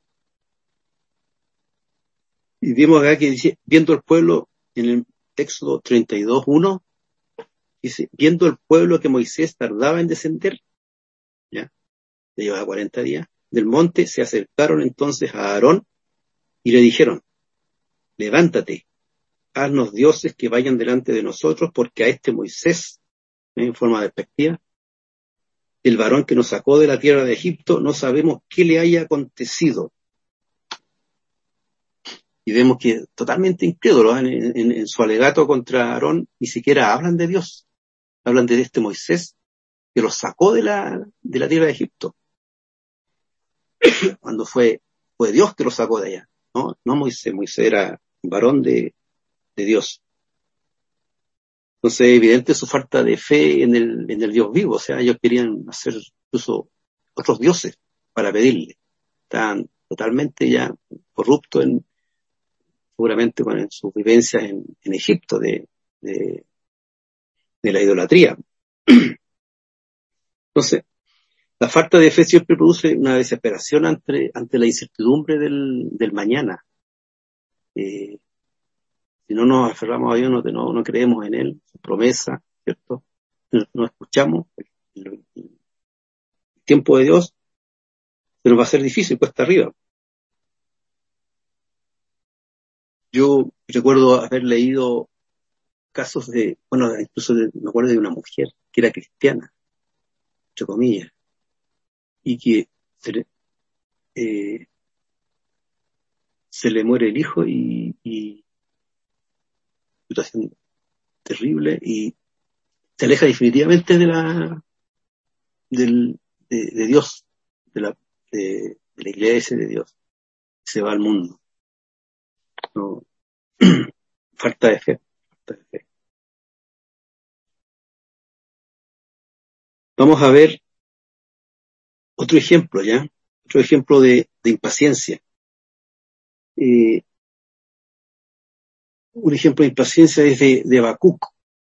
Speaker 1: Y vimos acá que dice, viendo el pueblo, en el Éxodo 32:1, dice, viendo el pueblo que Moisés tardaba en descender, ya, le llevaba 40 días, del monte, se acercaron entonces a Aarón y le dijeron, levántate, haznos dioses que vayan delante de nosotros, porque a este Moisés, en forma despectiva, el varón que nos sacó de la tierra de Egipto, no sabemos qué le haya acontecido. Y vemos que totalmente incrédulos, en su alegato contra Aarón, ni siquiera hablan de Dios, hablan de este Moisés que los sacó de la tierra de Egipto, cuando fue Dios que los sacó de allá, no Moisés era un varón de Dios. Entonces, evidente su falta de fe en el Dios vivo, o sea, ellos querían hacer incluso otros dioses para pedirle. Estaban totalmente ya corruptos seguramente con sus vivencias en Egipto de la idolatría. Entonces, la falta de fe siempre produce una desesperación ante la incertidumbre del mañana. Si no nos aferramos a Dios, no creemos en Él, su promesa, ¿cierto? No escuchamos el tiempo de Dios, se nos va a hacer difícil, cuesta arriba. Yo recuerdo haber leído casos incluso me acuerdo de una mujer que era cristiana, entre comillas, y que se le muere el hijo y situación terrible, y se aleja definitivamente de Dios, de la iglesia de Dios, se va al mundo. No, falta de fe. Vamos a ver otro ejemplo, ¿ya? Otro ejemplo de impaciencia. Un ejemplo de impaciencia es de Habacuc.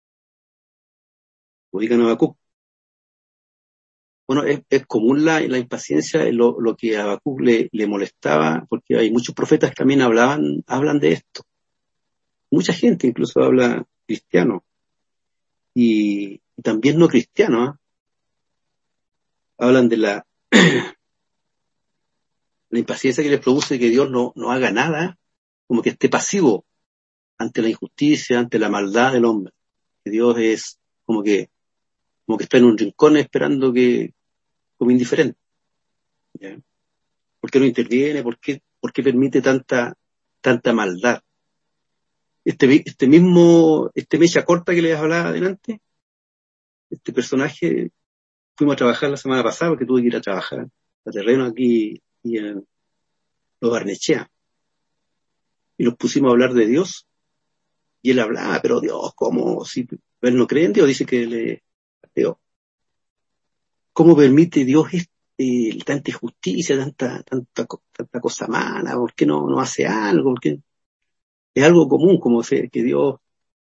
Speaker 1: Ubican a Habacuc. Bueno, es común la impaciencia, lo que a Habacuc le molestaba, porque hay muchos profetas que también hablan de esto. Mucha gente incluso habla cristiano. Y también no cristiano, ¿eh? Hablan de la impaciencia que les produce que Dios no haga nada, como que esté pasivo ante la injusticia, ante la maldad del hombre. Que Dios es como que está en un rincón esperando como indiferente. ¿Ya? ¿Por qué no interviene? ¿Por qué permite tanta maldad? Este mecha corta que les hablaba adelante, este personaje, fuimos a trabajar la semana pasada porque tuve que ir a trabajar a terreno aquí y en Los Barnechea. Y nos pusimos a hablar de Dios. Y él hablaba, pero Dios, ¿cómo? Si él no cree en Dios, dice que le ateo. ¿Cómo permite Dios tanta injusticia, tanta cosa mala? ¿Por qué no hace algo? ¿Por qué? Es algo común, como que Dios,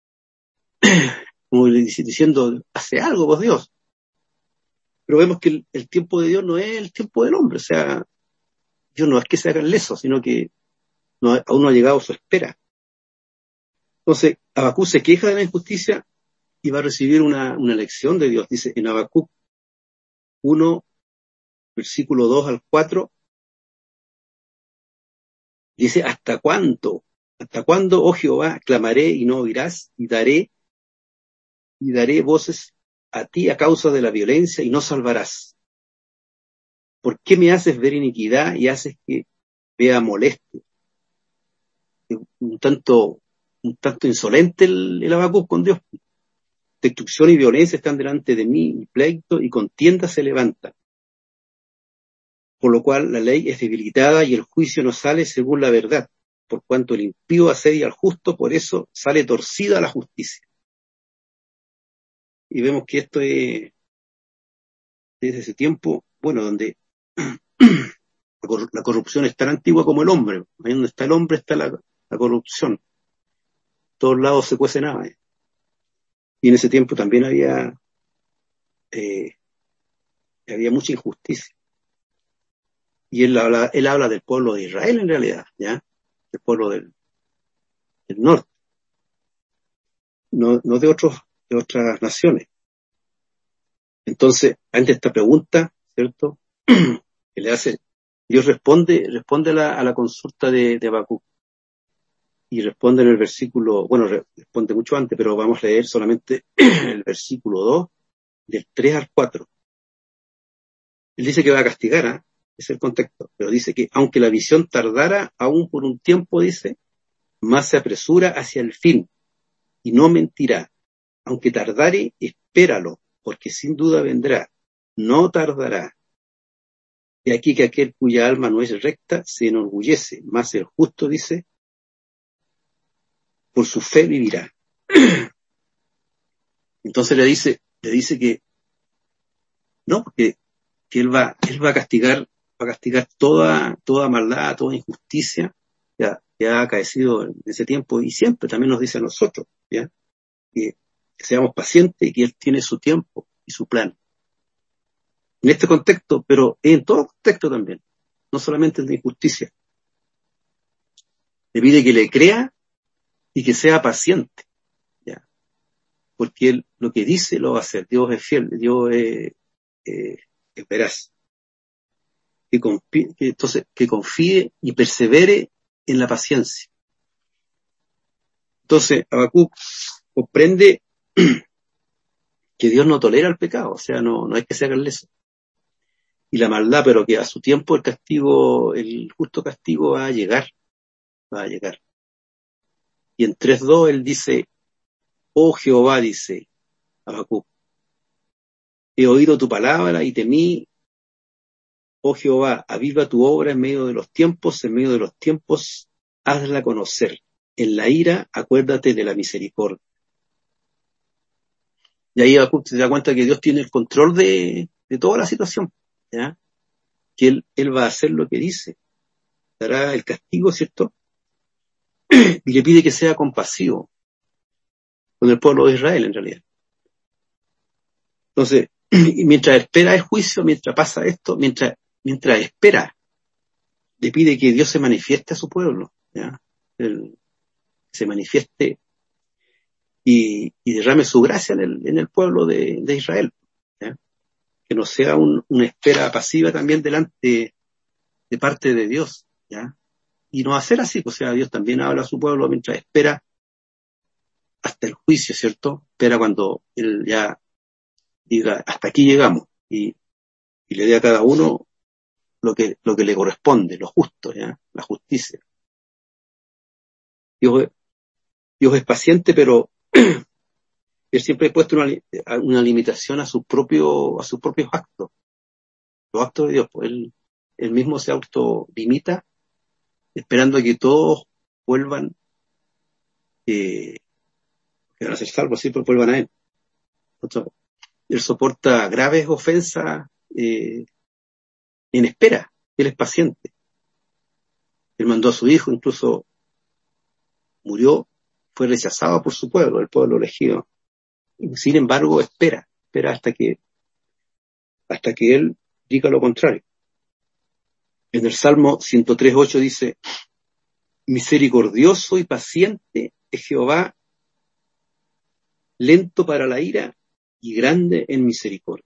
Speaker 1: como diciendo, hace algo, pues Dios. Pero vemos que el tiempo de Dios no es el tiempo del hombre, o sea, Dios no es que se haga leso, sino que aún no ha llegado su espera. Entonces, Habacuc se queja de la injusticia y va a recibir una lección de Dios. Dice en Habacuc 1, versículo 2 al 4, dice, ¿hasta cuándo, oh Jehová, clamaré y no oirás, y daré voces a ti a causa de la violencia y no salvarás? ¿Por qué me haces ver iniquidad y haces que vea molestia? Un tanto insolente el Habacuc con Dios. destrucción y violencia están delante de mí, y pleito y contienda se levantan. Por lo cual la ley es debilitada y el juicio no sale según la verdad. Por cuanto el impío asedia al justo, por eso sale torcida la justicia. Y vemos que esto es desde ese tiempo, bueno, donde la corrupción es tan antigua como el hombre. Ahí donde está el hombre está la corrupción. Todos lados se cuece nada. Y en ese tiempo también eh, había mucha injusticia. Y él habla del pueblo de Israel en realidad, ¿ya? Del pueblo del norte, no de otras naciones. Entonces, ante esta pregunta, ¿cierto? Que le hace, Dios responde a la consulta de Habacuc. Y responde en el versículo, bueno, responde mucho antes, pero vamos a leer solamente el versículo 2, del 3 al 4. Él dice que va a castigar, ¿eh? Es el contexto, pero dice que aunque la visión tardara aún por un tiempo, dice, más se apresura hacia el fin, y no mentirá. Aunque tardare, espéralo, porque sin duda vendrá, no tardará. Y aquí que aquel cuya alma no es recta se enorgullece, mas el justo, dice, por su fe vivirá. Entonces le dice que no, porque que él va a castigar toda maldad, toda injusticia que ha acaecido en ese tiempo, y siempre también nos dice a nosotros, ¿ya? Que seamos pacientes y que él tiene su tiempo y su plan. En este contexto, pero en todo contexto también, no solamente el de injusticia. Le pide que le crea y que sea paciente, ¿ya? Porque él lo que dice lo va a hacer. Dios es fiel, Dios es veraz. Entonces, que confíe y persevere en la paciencia. Entonces, Habacuc comprende que Dios no tolera el pecado, o sea, no hay que sacarle eso. Y la maldad, pero que a su tiempo el justo castigo va a llegar. Y en 3:2 él dice, oh Jehová, dice Habacuc, he oído tu palabra y temí, oh Jehová, aviva tu obra en medio de los tiempos, hazla conocer. En la ira, acuérdate de la misericordia. Y ahí Habacuc se da cuenta que Dios tiene el control de toda la situación, ¿ya? Que él va a hacer lo que dice, dará el castigo, ¿cierto? Y le pide que sea compasivo con el pueblo de Israel, en realidad. Entonces, y mientras espera el juicio, mientras pasa esto, mientras espera, le pide que Dios se manifieste a su pueblo, ¿ya? Se manifieste y derrame su gracia en el pueblo de Israel, ¿ya? Que no sea una espera pasiva también delante de parte de Dios, ¿ya? Y no hacer así, pues, o sea, Dios también habla a su pueblo mientras espera hasta el juicio, ¿cierto? Espera cuando él ya diga, hasta aquí llegamos, y le dé a cada uno lo que le corresponde, lo justo, ¿ya? La justicia. Dios es paciente, pero él siempre ha puesto una limitación a sus propios actos, los actos de Dios, pues él mismo se autolimita, esperando a que todos vuelvan, que van a ser salvos, siempre vuelvan a él. Entonces, él soporta graves ofensas en espera. Él es paciente. Él mandó a su hijo, incluso murió, fue rechazado por su pueblo, el pueblo elegido. Sin embargo, espera hasta que él diga lo contrario. En el Salmo 103:8 dice, misericordioso y paciente es Jehová, lento para la ira y grande en misericordia.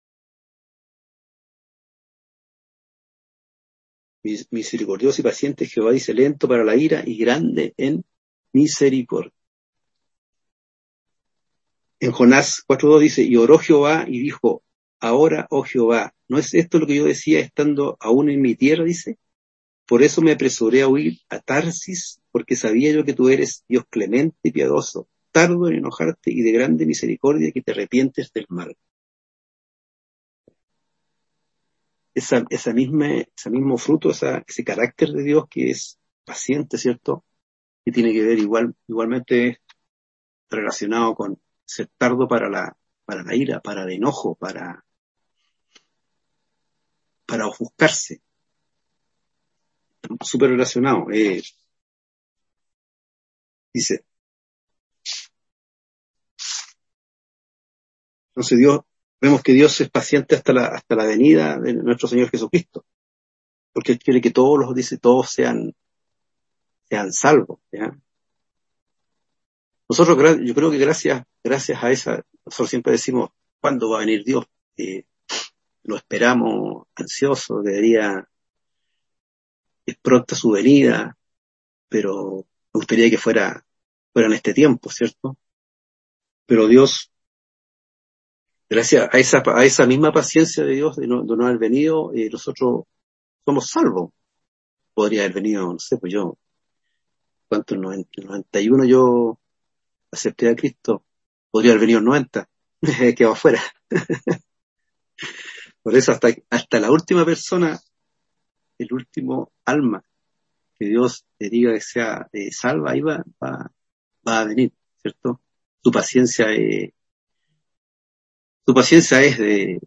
Speaker 1: Misericordioso y paciente Jehová, dice, lento para la ira y grande en misericordia. En Jonás 4:2 dice, y oró Jehová y dijo, ahora, oh Jehová, ¿no es esto lo que yo decía estando aún en mi tierra? Dice, por eso me apresuré a huir a Tarsis, porque sabía yo que tú eres Dios clemente y piadoso, tardo en enojarte y de grande misericordia que te arrepientes del mal. Ese mismo fruto, ese carácter de Dios que es paciente, ¿cierto? Que tiene que ver igualmente relacionado con ser tardo para la ira, para el enojo, para ofuscarse. Súper relacionado. Dice, entonces vemos que Dios es paciente hasta la venida de nuestro Señor Jesucristo, porque Él quiere que todos sean salvos, ¿ya? Nosotros, yo creo que gracias a nosotros siempre decimos, ¿cuándo va a venir Dios? Lo esperamos ansioso, es pronta su venida, pero me gustaría que fuera en este tiempo, ¿cierto? Pero Dios, gracias a esa misma paciencia de Dios de no haber venido, nosotros somos salvos. Podría haber venido, no sé, pues yo, ¿cuánto? En el 91 yo acepté a Cristo, podría haber venido en 90, quedado afuera. Por eso hasta la última persona, el último alma que Dios le diga que sea salva, ahí va a venir, ¿cierto? Su paciencia es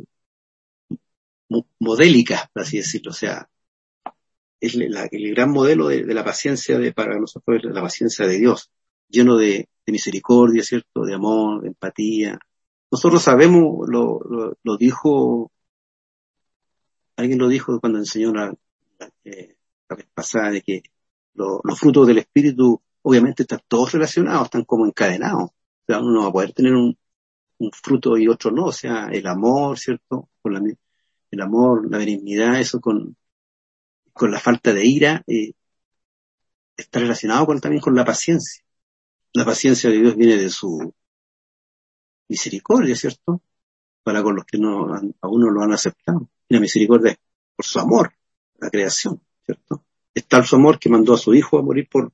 Speaker 1: modélica, por así decirlo, o sea, es el gran modelo de la paciencia para nosotros, es la paciencia de Dios, lleno de misericordia, ¿cierto? De amor, de empatía. Nosotros sabemos, lo dijo, alguien lo dijo cuando enseñó la vez pasada, de que los frutos del Espíritu obviamente están todos relacionados, están como encadenados. O sea, uno no va a poder tener un fruto y otro no, o sea, el amor, ¿cierto? El amor, la benignidad, eso con la falta de ira, está relacionado también con la paciencia. La paciencia de Dios viene de su misericordia, ¿cierto? Para con los que aún no lo han aceptado. Y la misericordia es por su amor, la creación, ¿cierto? Es tal su amor que mandó a su Hijo a morir por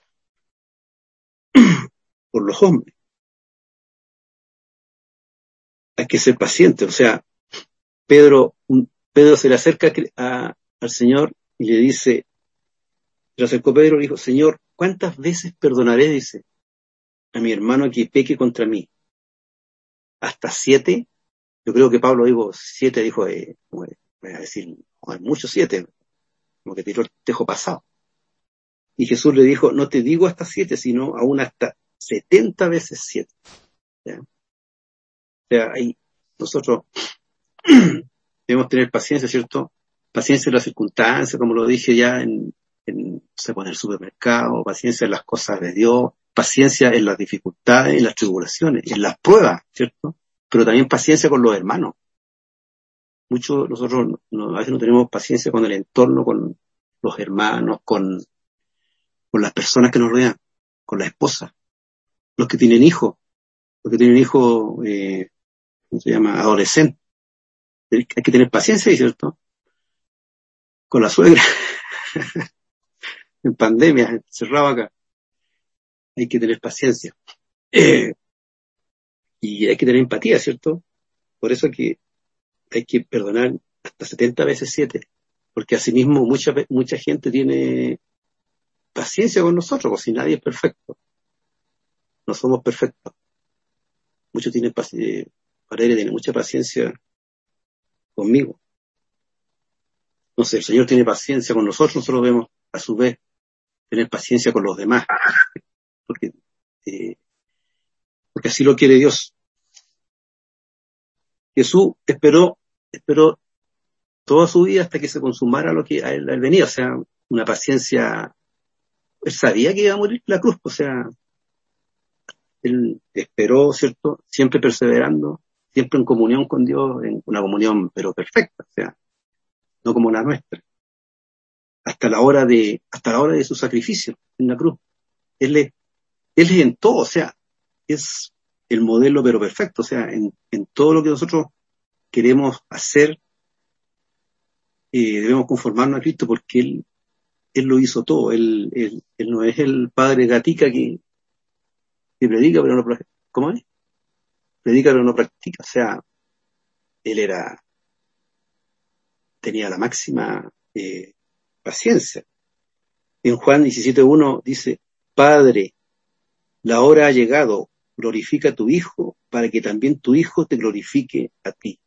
Speaker 1: los hombres. Hay que ser paciente, o sea, Pedro se le acerca al Señor y le dice, se le acercó Pedro y le dijo, Señor, ¿cuántas veces perdonaré, dice, a mi hermano que peque contra mí? ¿Hasta 7? Yo creo que Pablo dijo 7, dijo, voy a decir, no, hay muchos 7, como que tiró el tejo pasado. Y Jesús le dijo, no te digo hasta 7, sino aún hasta 70 veces 7. ¿Ya? O sea, ahí nosotros debemos tener paciencia, ¿cierto? Paciencia en las circunstancias, como lo dije ya no sé, en el supermercado, paciencia en las cosas de Dios, paciencia en las dificultades, en las tribulaciones, en las pruebas, ¿cierto? Pero también paciencia con los hermanos. Nosotros a veces no tenemos paciencia con el entorno, con los hermanos, con las personas que nos rodean, con la esposa, los que tienen hijos, ¿cómo se llama? Adolescentes. Hay que tener paciencia, ¿cierto? Con la suegra, en pandemia, encerrado acá. Hay que tener paciencia. Y hay que tener empatía, ¿cierto? Por eso que hay que perdonar hasta 70 veces 7, porque asimismo mucha gente tiene paciencia con nosotros, porque si nadie es perfecto, no somos perfectos. Muchos tienen paciencia, Paredes tiene mucha paciencia conmigo. No sé, el Señor tiene paciencia con nosotros debemos, a su vez, tener paciencia con los demás, porque así lo quiere Dios. Jesús esperó toda su vida hasta que se consumara lo que a él venía, o sea, una paciencia. Él sabía que iba a morir en la cruz, o sea, él esperó, ¿cierto? Siempre perseverando, siempre en comunión con Dios, en una comunión pero perfecta, o sea, no como la nuestra, hasta la hora de su sacrificio en la cruz. Él es en todo, o sea, es el modelo pero perfecto, o sea, en todo lo que nosotros queremos hacer, debemos conformarnos a Cristo porque Él lo hizo todo. Él no es el padre Gatica que que predica pero no practica. ¿Cómo es? Predica pero no practica. O sea, él tenía la máxima paciencia. En Juan 17:1 dice, Padre, la hora ha llegado, glorifica a tu Hijo, para que también tu Hijo te glorifique a ti.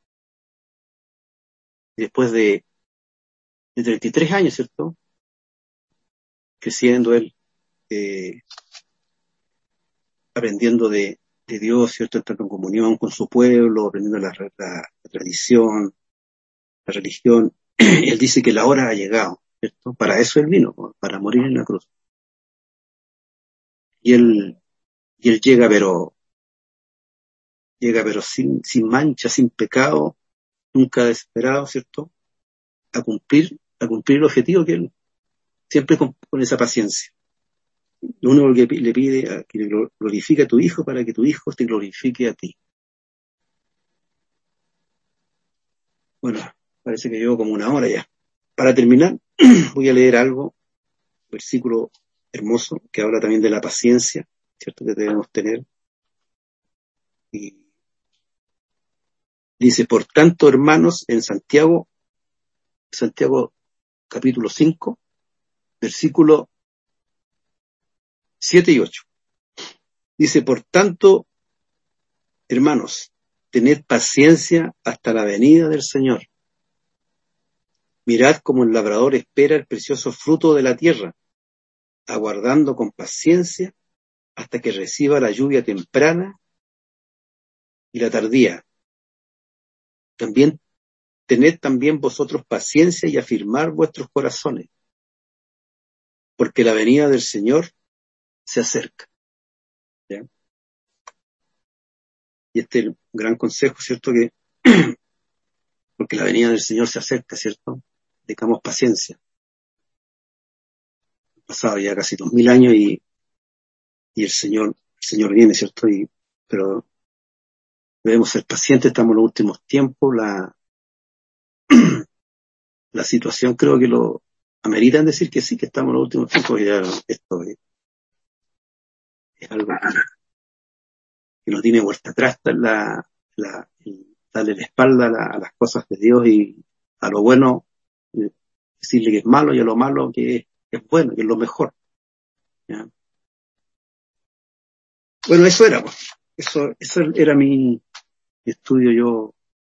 Speaker 1: Después de 33 años, ¿cierto? Creciendo él, aprendiendo de Dios, ¿cierto? Entrando en comunión con su pueblo, aprendiendo la tradición, la religión. Él dice que la hora ha llegado, ¿cierto? Para eso él vino, para morir en la cruz. Y él llega, pero sin mancha, sin pecado, nunca desesperado, ¿cierto? A cumplir el objetivo que él, siempre con esa paciencia. Lo único que le pide a que glorifique a tu Hijo para que tu Hijo te glorifique a ti. Bueno, parece que llevo como una hora ya. Para terminar, voy a leer algo, versículo hermoso, que habla también de la paciencia, ¿cierto? Que debemos tener. Y dice, por tanto, hermanos, en Santiago capítulo 5, versículo 7 y 8. Dice, por tanto, hermanos, tened paciencia hasta la venida del Señor. Mirad cómo el labrador espera el precioso fruto de la tierra, aguardando con paciencia hasta que reciba la lluvia temprana y la tardía. Tened también vosotros paciencia y afirmar vuestros corazones, porque la venida del Señor se acerca. ¿Ya? Y este es el gran consejo, ¿cierto? Que porque la venida del Señor se acerca, ¿cierto? Tengamos paciencia. Han pasado ya casi 2000 años y el Señor viene, ¿cierto? Pero debemos ser pacientes, estamos en los últimos tiempos, la situación creo que lo ameritan decir que sí, que estamos en los últimos tiempos, y ya esto es algo que no tiene vuelta atrás, darle la espalda a las cosas de Dios y a lo bueno decirle que es malo y a lo malo que es bueno, que es lo mejor. ¿Ya? Bueno, eso era, pues. Eso era mi estudio. Yo,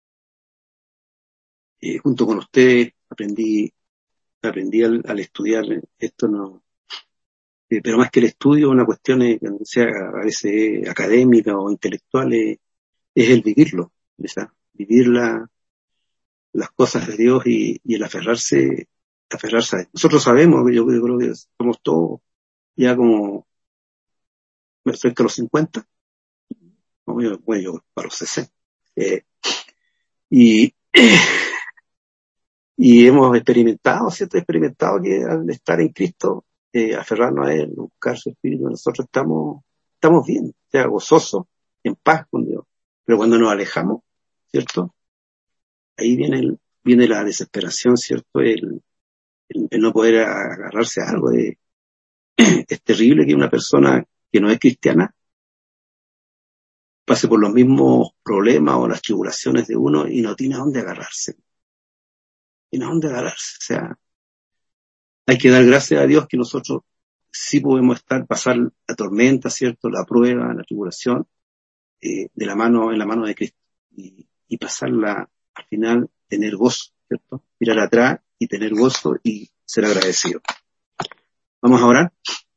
Speaker 1: junto con ustedes, aprendí al estudiar esto, no, pero más que el estudio, una cuestión que sea a veces académica o intelectual, es el vivirlo, ¿verdad? Vivir las cosas de Dios y el aferrarse a él. Nosotros sabemos, yo creo que somos todos ya como cerca de los 50, bueno, yo para los 60. Y, y hemos experimentado, ¿cierto? Experimentado que al estar en Cristo, aferrarnos a Él, buscar su Espíritu, nosotros estamos bien, o sea, gozosos, en paz con Dios. Pero cuando nos alejamos, ¿cierto? Ahí viene la desesperación, ¿cierto? El no poder agarrarse a algo. Es terrible que una persona que no es cristiana pase por los mismos problemas o las tribulaciones de uno y no tiene a dónde agarrarse. O sea, hay que dar gracias a Dios que nosotros sí podemos pasar la tormenta, ¿cierto? La prueba, la tribulación, en la mano de Cristo. Y pasarla, al final, tener gozo, ¿cierto? Mirar atrás y tener gozo y ser agradecido. Vamos a orar.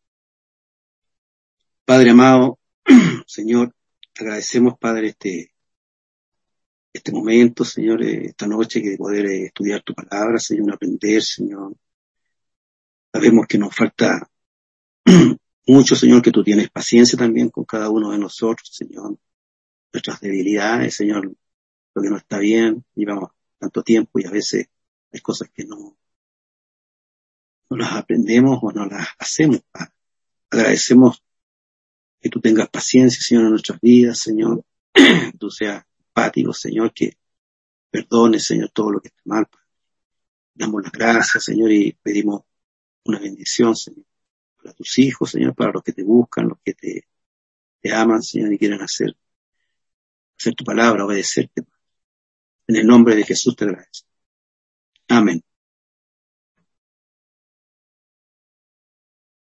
Speaker 1: Padre amado, Señor, agradecemos, Padre, este momento, Señor, esta noche, que poder estudiar tu palabra, Señor, aprender, Señor. Sabemos que nos falta mucho, Señor, que tú tienes paciencia también con cada uno de nosotros, Señor. Nuestras debilidades, Señor, lo que no está bien, llevamos tanto tiempo y a veces hay cosas que no las aprendemos o no las hacemos, Padre. Agradecemos que tú tengas paciencia, Señor, en nuestras vidas, Señor. Que tú seas empático, Señor, que perdone, Señor, todo lo que está mal, Padre. Damos las gracias, Señor, y pedimos una bendición, Señor, para tus hijos, Señor, para los que te buscan, los que te te aman, Señor, y quieren hacer tu palabra, obedecerte. En el nombre de Jesús te agradezco. Amén.